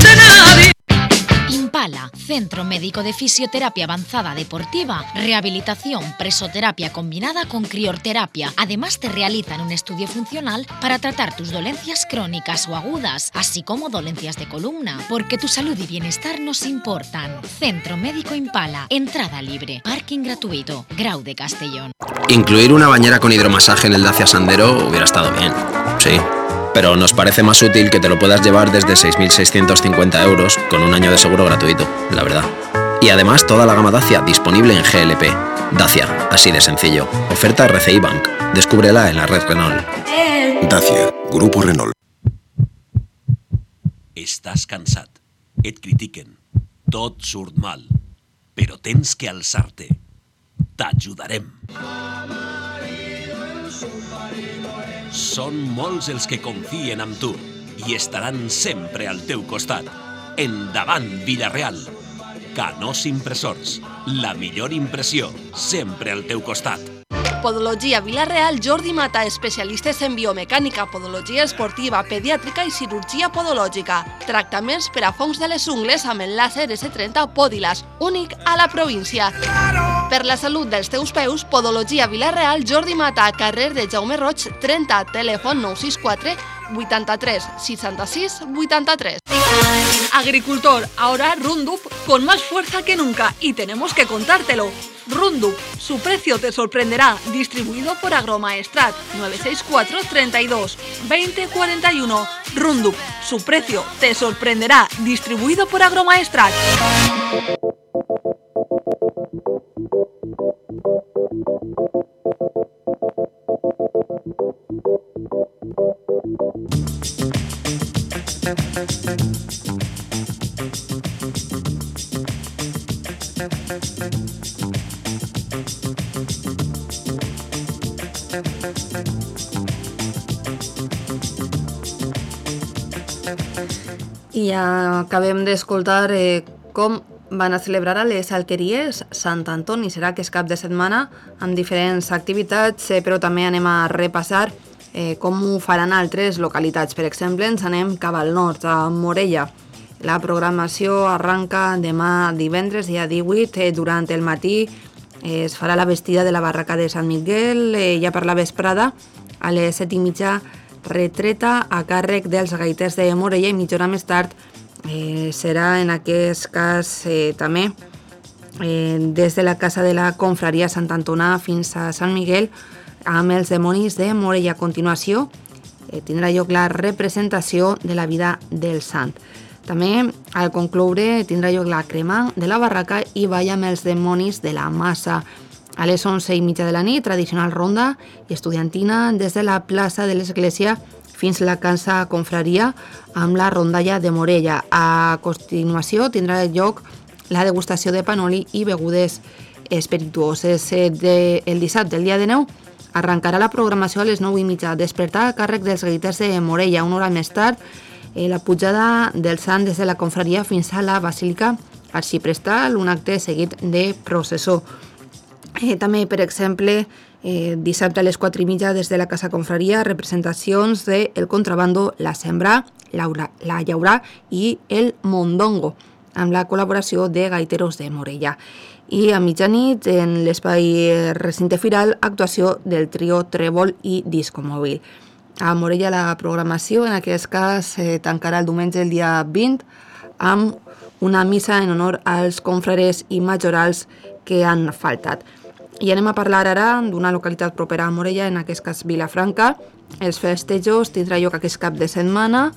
Impala, Centro Médico de Fisioterapia Avanzada Deportiva, rehabilitación, presoterapia combinada con crioterapia. Además te realizan un estudio funcional para tratar tus dolencias crónicas o agudas, así como dolencias de columna, porque tu salud y bienestar nos importan. Centro Médico Impala, entrada libre, parking gratuito, Grau de Castellón. Incluir una bañera con hidromasaje en el Dacia Sandero hubiera estado bien, sí. Pero nos parece más útil que te lo puedas llevar desde 6.650 euros con un año de seguro gratuito, la verdad. Y además toda la gama Dacia disponible en GLP. Dacia, así de sencillo. Oferta RCI Bank. Descúbrela en la red Renault. Dacia, Grupo Renault. Estàs cansat, et critiquen, tot surt mal, però tens que alçar-te. T'ajudarem. Són molts els que confien en tu i estaran sempre al teu costat. Endavant, Vila-real. Canós Impressors. La millor impressió, sempre al teu costat. Podologia Vila-real, Jordi Mata, especialistes en biomecànica, podologia esportiva, pediàtrica i cirurgia podològica. Tractaments per a fongs de les ungles amb el làser S30 Podilas, únic a la província. Per la salut dels teus peus, Podologia Vila-real, Jordi Mata, carrer de Jaume Roig, 30, telèfon 964 83 66 83. Agricultor, ahora Roundup con más fuerza que nunca y tenemos que contártelo. Roundup, su precio te sorprenderá. Distribuido por Agromaestrat, 964 32 20 41. Roundup, su precio te sorprenderá. Distribuido por Agromaestrat. I acabem d'escoltar com van a celebrar a les Alqueries Sant Antoni. Serà que és cap de setmana amb diferents activitats, però també anem a repassar com ho faran altres localitats. Per exemple, ens anem cap al nord, a Morella. La programació arranca demà divendres, dia 18, durant el matí es farà la vestida de la barraca de Sant Miquel, ja per la vesprada, a les 7:30, retreta a càrrec dels gaiters de Morella i mitja hora més tard serà en aquest cas també des de la casa de la confraria Sant Antonà fins a Sant Miquel amb els dimonis de Morella. A continuació tindrà lloc la representació de la vida del sant. També al concloure tindrà lloc la crema de la barraca i ball amb els dimonis de la massa. A les 11:30 de la nit, tradicional ronda i estudiantina des de la plaça de l'Església fins a la casa confraria amb la rondalla de Morella. A continuació tindrà lloc la degustació de panoli i begudes espirituoses. El dissabte, el dia de neu, arrencarà la programació a les 9:30. Despertar a càrrec dels gaiters de Morella. Una hora més tard, la pujada del sant des de la confraria fins a la Basílica Arxiprestal, un acte seguit de processó. També, per exemple, dissabte a les 4:30 des de la Casa Confraria, representacions de El Contrabando, La Sembra, La Llaurà i El Mondongo, amb la col·laboració de gaiteros de Morella. I a mitjanit, en l'espai recinte firal, actuació del trio Trèvol i Disco Mòbil. A Morella la programació, en aquest cas, tancarà el diumenge el dia 20 amb una missa en honor als confrares i majorals que han faltat. I anem a parlar ara d'una localitat propera a Morella, en aquest cas Vilafranca. Els festejos tindrà lloc aquest cap de setmana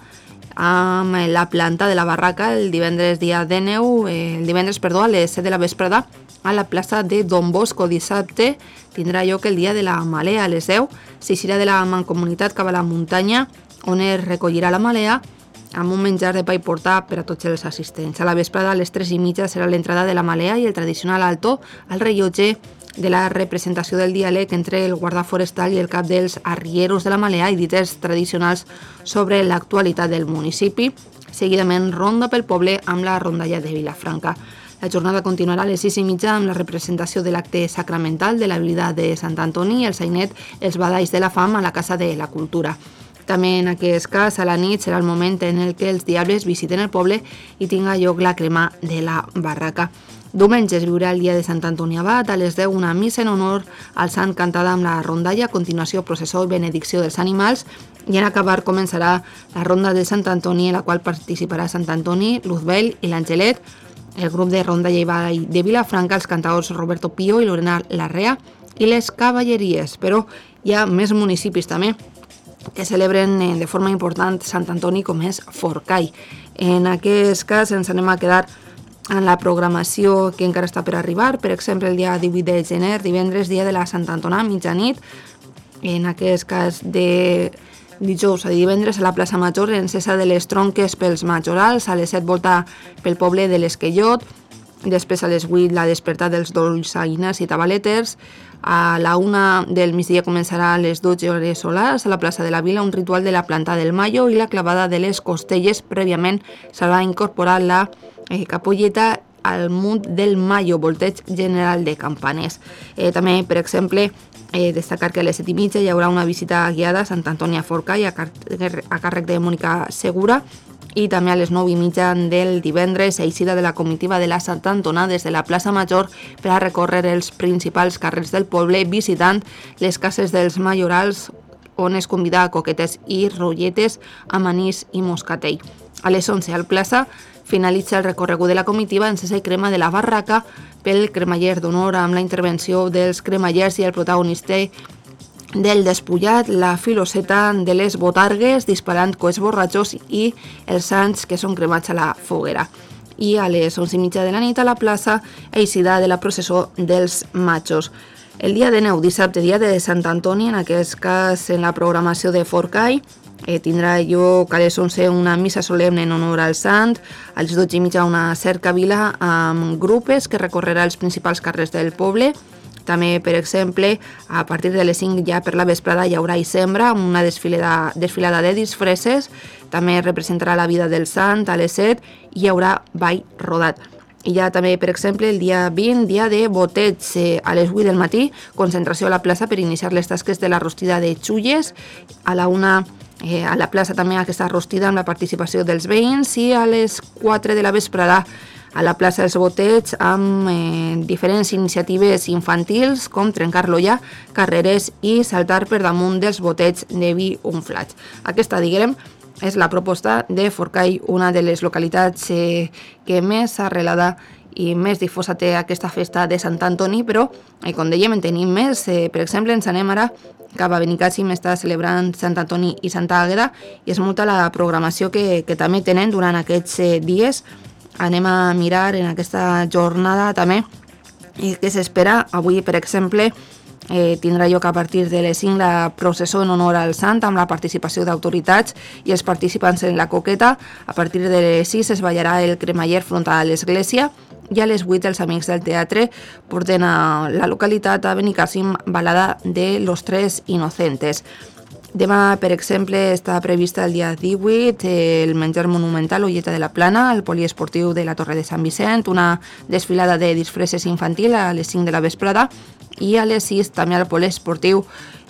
amb la planta de la barraca el divendres dia 19, a les 7 de la vesprada a la plaça de Don Bosco. Dissabte tindrà lloc el dia de la malea a les 10, s'eixirà de la mancomunitat cap a la muntanya on es recollirà la malea amb un menjar de pa i portar per a tots els assistents. A la vesprada a les 3:30 serà l'entrada de la malea i el tradicional alto al rellotge de la representació del diàleg entre el guarda forestal i el cap dels arrieros de la malea i dites tradicionals sobre l'actualitat del municipi. Seguidament, ronda pel poble amb la rondalla de Vilafranca. La jornada continuarà a les 6:30 amb la representació de l'acte sacramental de la vila de Sant Antoni i el sainet Els badalls de la fam a la Casa de la Cultura. També en aquest cas, a la nit, serà el moment en el que els diables visiten el poble i tinga lloc la crema de la barraca. Diumenge es viurà el dia de Sant Antoni Abat, a les 10 una missa en honor al sant cantada amb la rondalla, a continuació processó i benedicció dels animals, i en acabar començarà la ronda de Sant Antoni, en la qual participarà Sant Antoni, Luzbel i l'Angelet, el grup de rondalla i ball de Vilafranca, els cantaors Roberto Pío i Lorena Larrea i les cavalleries. Però hi ha més municipis també que celebren de forma important Sant Antoni, com és Forcall. En aquest cas ens anem a quedar en la programació que encara està per arribar. Per exemple, el dia 18 de gener, divendres, dia de la Sant Antonà, mitjanit. En aquest cas de dijous a divendres a la plaça Major, encesa de les tronques pels majorals, a les 7 volta pel poble de l'Esquellot, després a les 8 la despertar dels dolçaines i tabaleters, a la 1 del migdia començarà a les 12 hores solars a la plaça de la Vila un ritual de la planta del Mayo i la clavada de les costelles. Prèviament s'ha incorporat la capolleta al munt del Mayo, volteig general de campanes. També, per exemple, destacar que a les 7:30 hi haurà una visita guiada a Sant Antoni a Forcall a càrrec de Mònica Segura, i també a les 9:30 del divendres eixida de la comitiva de la Sant Antonà des de la plaça Major per a recórrer els principals carrers del poble visitant les cases dels majorals on es convida a coquetes i rotlletes amb anís i moscatell. A les 11 al plaça finalitza el recorregut de la comitiva encesa i crema de la barraca pel cremaller d'honor amb la intervenció dels cremallers i el protagonista del despullat, la filoseta de les botargues disparant coets borratxos i els sants que són cremats a la foguera. I a les 11:30 de la nit a la plaça eixida de la processó dels matxos. El dia de neu, dissabte, dia de Sant Antoni, en aquest cas en la programació de Forcall, tindrà lloc a les 11 una missa solemne en honor al sant, a les 12:30 una cercavila amb grupes que recorrerà els principals carrers del poble. També, per exemple, a partir de les 5 ja per la vesprada hi haurà i sembra amb una desfilada de disfresses. També representarà la vida del sant a les 7 i hi haurà ball rodat. I ja també, per exemple, el dia 20, dia de boteig, a les 8 del matí, concentració a la plaça per iniciar les tasques de la rostida de xulles. A la 1 a la plaça també aquesta rostida amb la participació dels veïns i a les 4 de la vesprada a la plaça dels Boteig amb diferents iniciatives infantils com trencar l'olla, carreres i saltar per damunt dels botets de vi unflats. Aquesta, diguem, és la proposta de Forcall, una de les localitats que més arrelada i més difosa té aquesta festa de Sant Antoni, però, com dèiem, en tenim més. Per exemple, ens anem ara cap a Benicàssim, està celebrant Sant Antoni i Santa Àgueda i és molta la programació que també tenen durant aquests dies. Anem a mirar en aquesta jornada també que s'espera. Avui, per exemple, tindrà lloc a partir de les 5 la processó en honor al sant amb la participació d'autoritats i els participants en la coqueta. A partir de les 6 es ballarà el cremaller frontal a l'església i a les 8 els amics del teatre porten a la localitat a Benicàssim balada de Los Tres Inocentes. Demà, per exemple, està prevista el dia 18 el menjar monumental Olleta de la Plana, el poliesportiu de la Torre de Sant Vicent, una desfilada de disfresses infantil a les 5 de la vesprada i a les 6 també al poliesportiu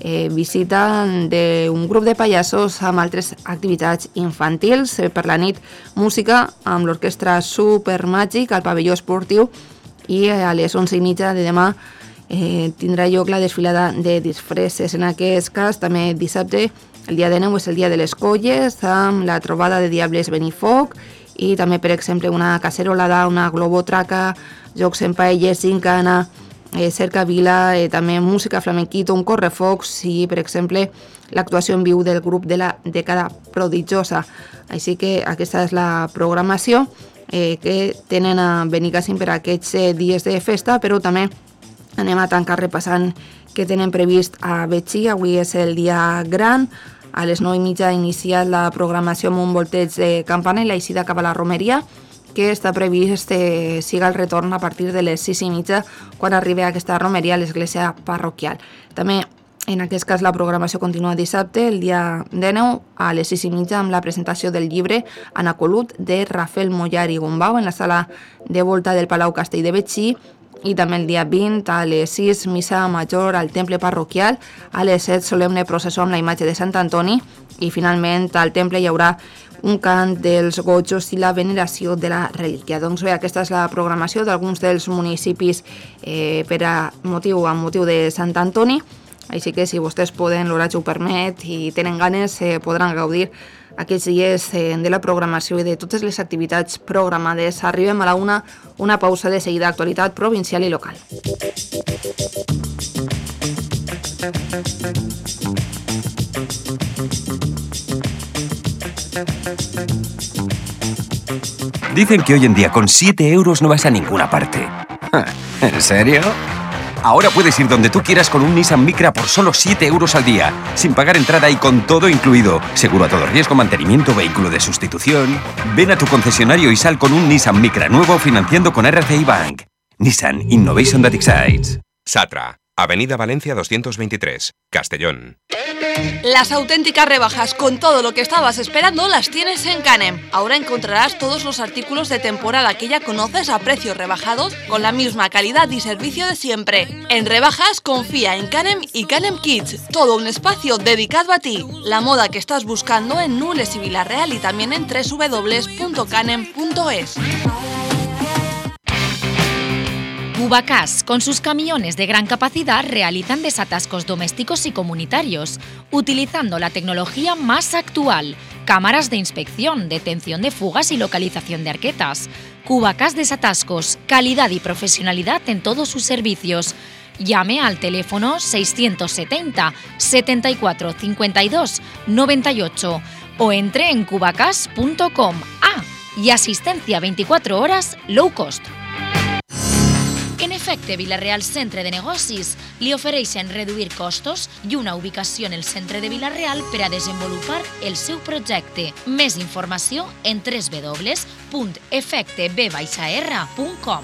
visita d'un grup de pallassos amb altres activitats infantils. Per la nit, música amb l'orquestra Supermàgic al pavelló esportiu i a les 11:30 de demà tindrà lloc la desfilada de disfresses. En aquest cas, també dissabte, el dia de neu és el dia de les colles, amb la trobada de Diables Benifoc i també, per exemple, una cacerolada, una globotraca, jocs en paelles, gincana, cercavila, també música flamenquita, un correfocs i, per exemple, l'actuació en viu del grup de la dècada prodigiosa. Així que aquesta és la programació que tenen a Benicàssim per aquests dies de festa, però també anem a tancar repassant que tenen previst a Betxí. Avui és el dia gran, a les 9:30 ha iniciat la programació amb un volteig de campana i l'eixida cap a la romeria, que està previst siga el retorn a partir de les 6:30 quan arribi a aquesta romeria a l'església parroquial. També en aquest cas la programació continua dissabte, el dia 19, a les 6:30 amb la presentació del llibre Anacolut de Rafael Mollar i Gombau en la sala de volta del Palau Castell de Betxí, i també el dia 20 a les 6 missa major al temple parroquial, a les 7 solemne processó amb la imatge de Sant Antoni i finalment al temple hi haurà un cant dels gojos i la veneració de la relíquia. Doncs bé, aquesta és la programació d'alguns dels municipis amb motiu de Sant Antoni, així que si vostès poden, l'horatge ho permet i tenen ganes, podran gaudir aquests dies de la programació i de totes les activitats programades. Arribem a la una pausa, de seguida actualitat provincial i local. Dicen que hoy en día con 7 euros no vas a ninguna parte. ¿En serio? Ahora puedes ir donde tú quieras con un Nissan Micra por solo 7 euros al día, sin pagar entrada y con todo incluido. Seguro a todo riesgo, mantenimiento, vehículo de sustitución. Ven a tu concesionario y sal con un Nissan Micra nuevo financiando con RCI Bank. Nissan Innovation that excites. Satra, Avenida Valencia 223, Castellón. Las auténticas rebajas con todo lo que estabas esperando las tienes en Canem. Ahora encontrarás todos los artículos de temporada que ya conoces a precios rebajados con la misma calidad y servicio de siempre. En rebajas confía en Canem y Canem Kids, todo un espacio dedicado a ti. La moda que estás buscando en Nules y Villarreal y también en www.canem.es. Cubacas, con sus camiones de gran capacidad, realizan desatascos domésticos y comunitarios, utilizando la tecnología más actual, cámaras de inspección, detención de fugas y localización de arquetas. Cubacas Desatascos, calidad y profesionalidad en todos sus servicios. Llame al teléfono 670 74 52 98 o entre en cubacas.com. Y asistencia 24 horas low cost. En efecte, Vila-real Centre de Negocis li ofereixen reduir costos i una ubicació en el centre de Vila-real per a desenvolupar el seu projecte. Més informació en www.efecteb-r.com.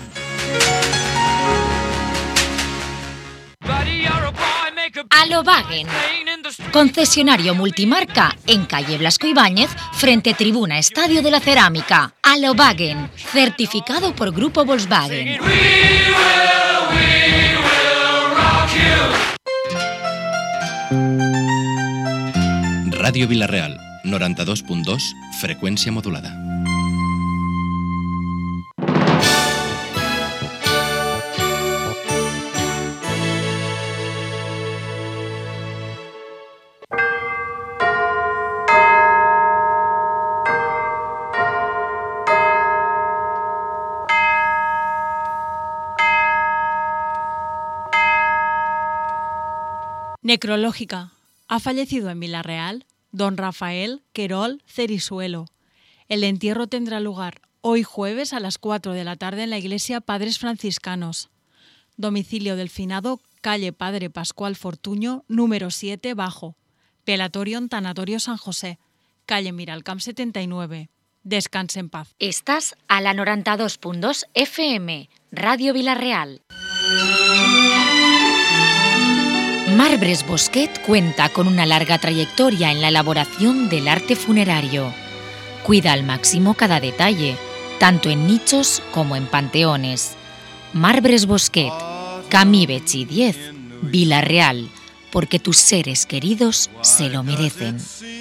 Alobagen, concesionario multimarca en calle Blasco Ibáñez, frente Tribuna Estadio de la Cerámica. Alobagen, certificado por Grupo Volkswagen. Radio Vila-real, 92.2, freqüència modulada. Necrológica. Ha fallecido en Vila-real don Rafael Querol Cerisuelo. El entierro tendrá lugar hoy jueves a las 4 de la tarde en la iglesia Padres Franciscanos. Domicilio del finado, calle Padre Pascual Fortuño, número 7 bajo. Pelatorio en Tanatorio San José, calle Miralcamp 79. Descanse en paz. Estás a la 92.2 FM, Radio Vila-real. Marbres Bosquet cuenta con una larga trayectoria en la elaboración del arte funerario. Cuida al máximo cada detalle, tanto en nichos como en panteones. Marbres Bosquet, Camí Betxí 10, Vila-real, porque tus seres queridos se lo merecen.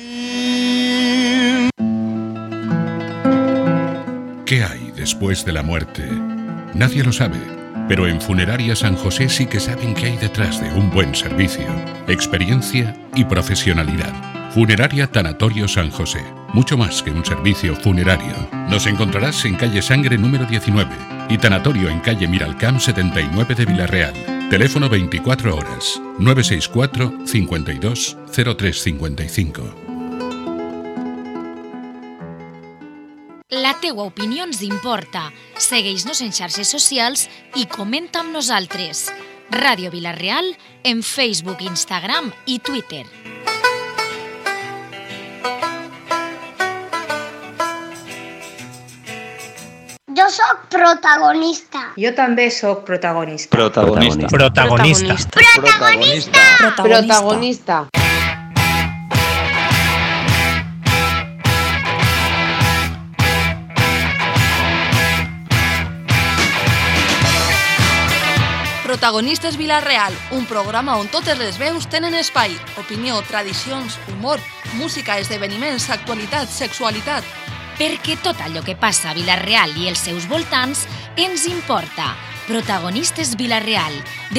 ¿Qué hay después de la muerte? Nadie lo sabe. Pero en Funeraria San José sí que saben qué hay detrás de un buen servicio, experiencia y profesionalidad. Funeraria Tanatorio San José, mucho más que un servicio funerario. Nos encontrarás en calle Sangre número 19 y Tanatorio en calle Miralcamp 79 de Vila-real. Teléfono 24 horas, 964 52 0355. La teua opinió ens importa. Segueix-nos en xarxes socials i comenta amb nosaltres. Ràdio Vila-real en Facebook, Instagram i Twitter. Jo sóc protagonista. Jo també sóc protagonista. Protagonista. Protagonista. Protagonista. Protagonista. Protagonistes Vila-real, un programa on totes les veus tenen espai. Opinió, tradicions, humor, música, esdeveniments, actualitat, sexualitat. Perquè tot allò que passa a Vila-real i els seus voltants ens importa. Protagonistes Vila-real.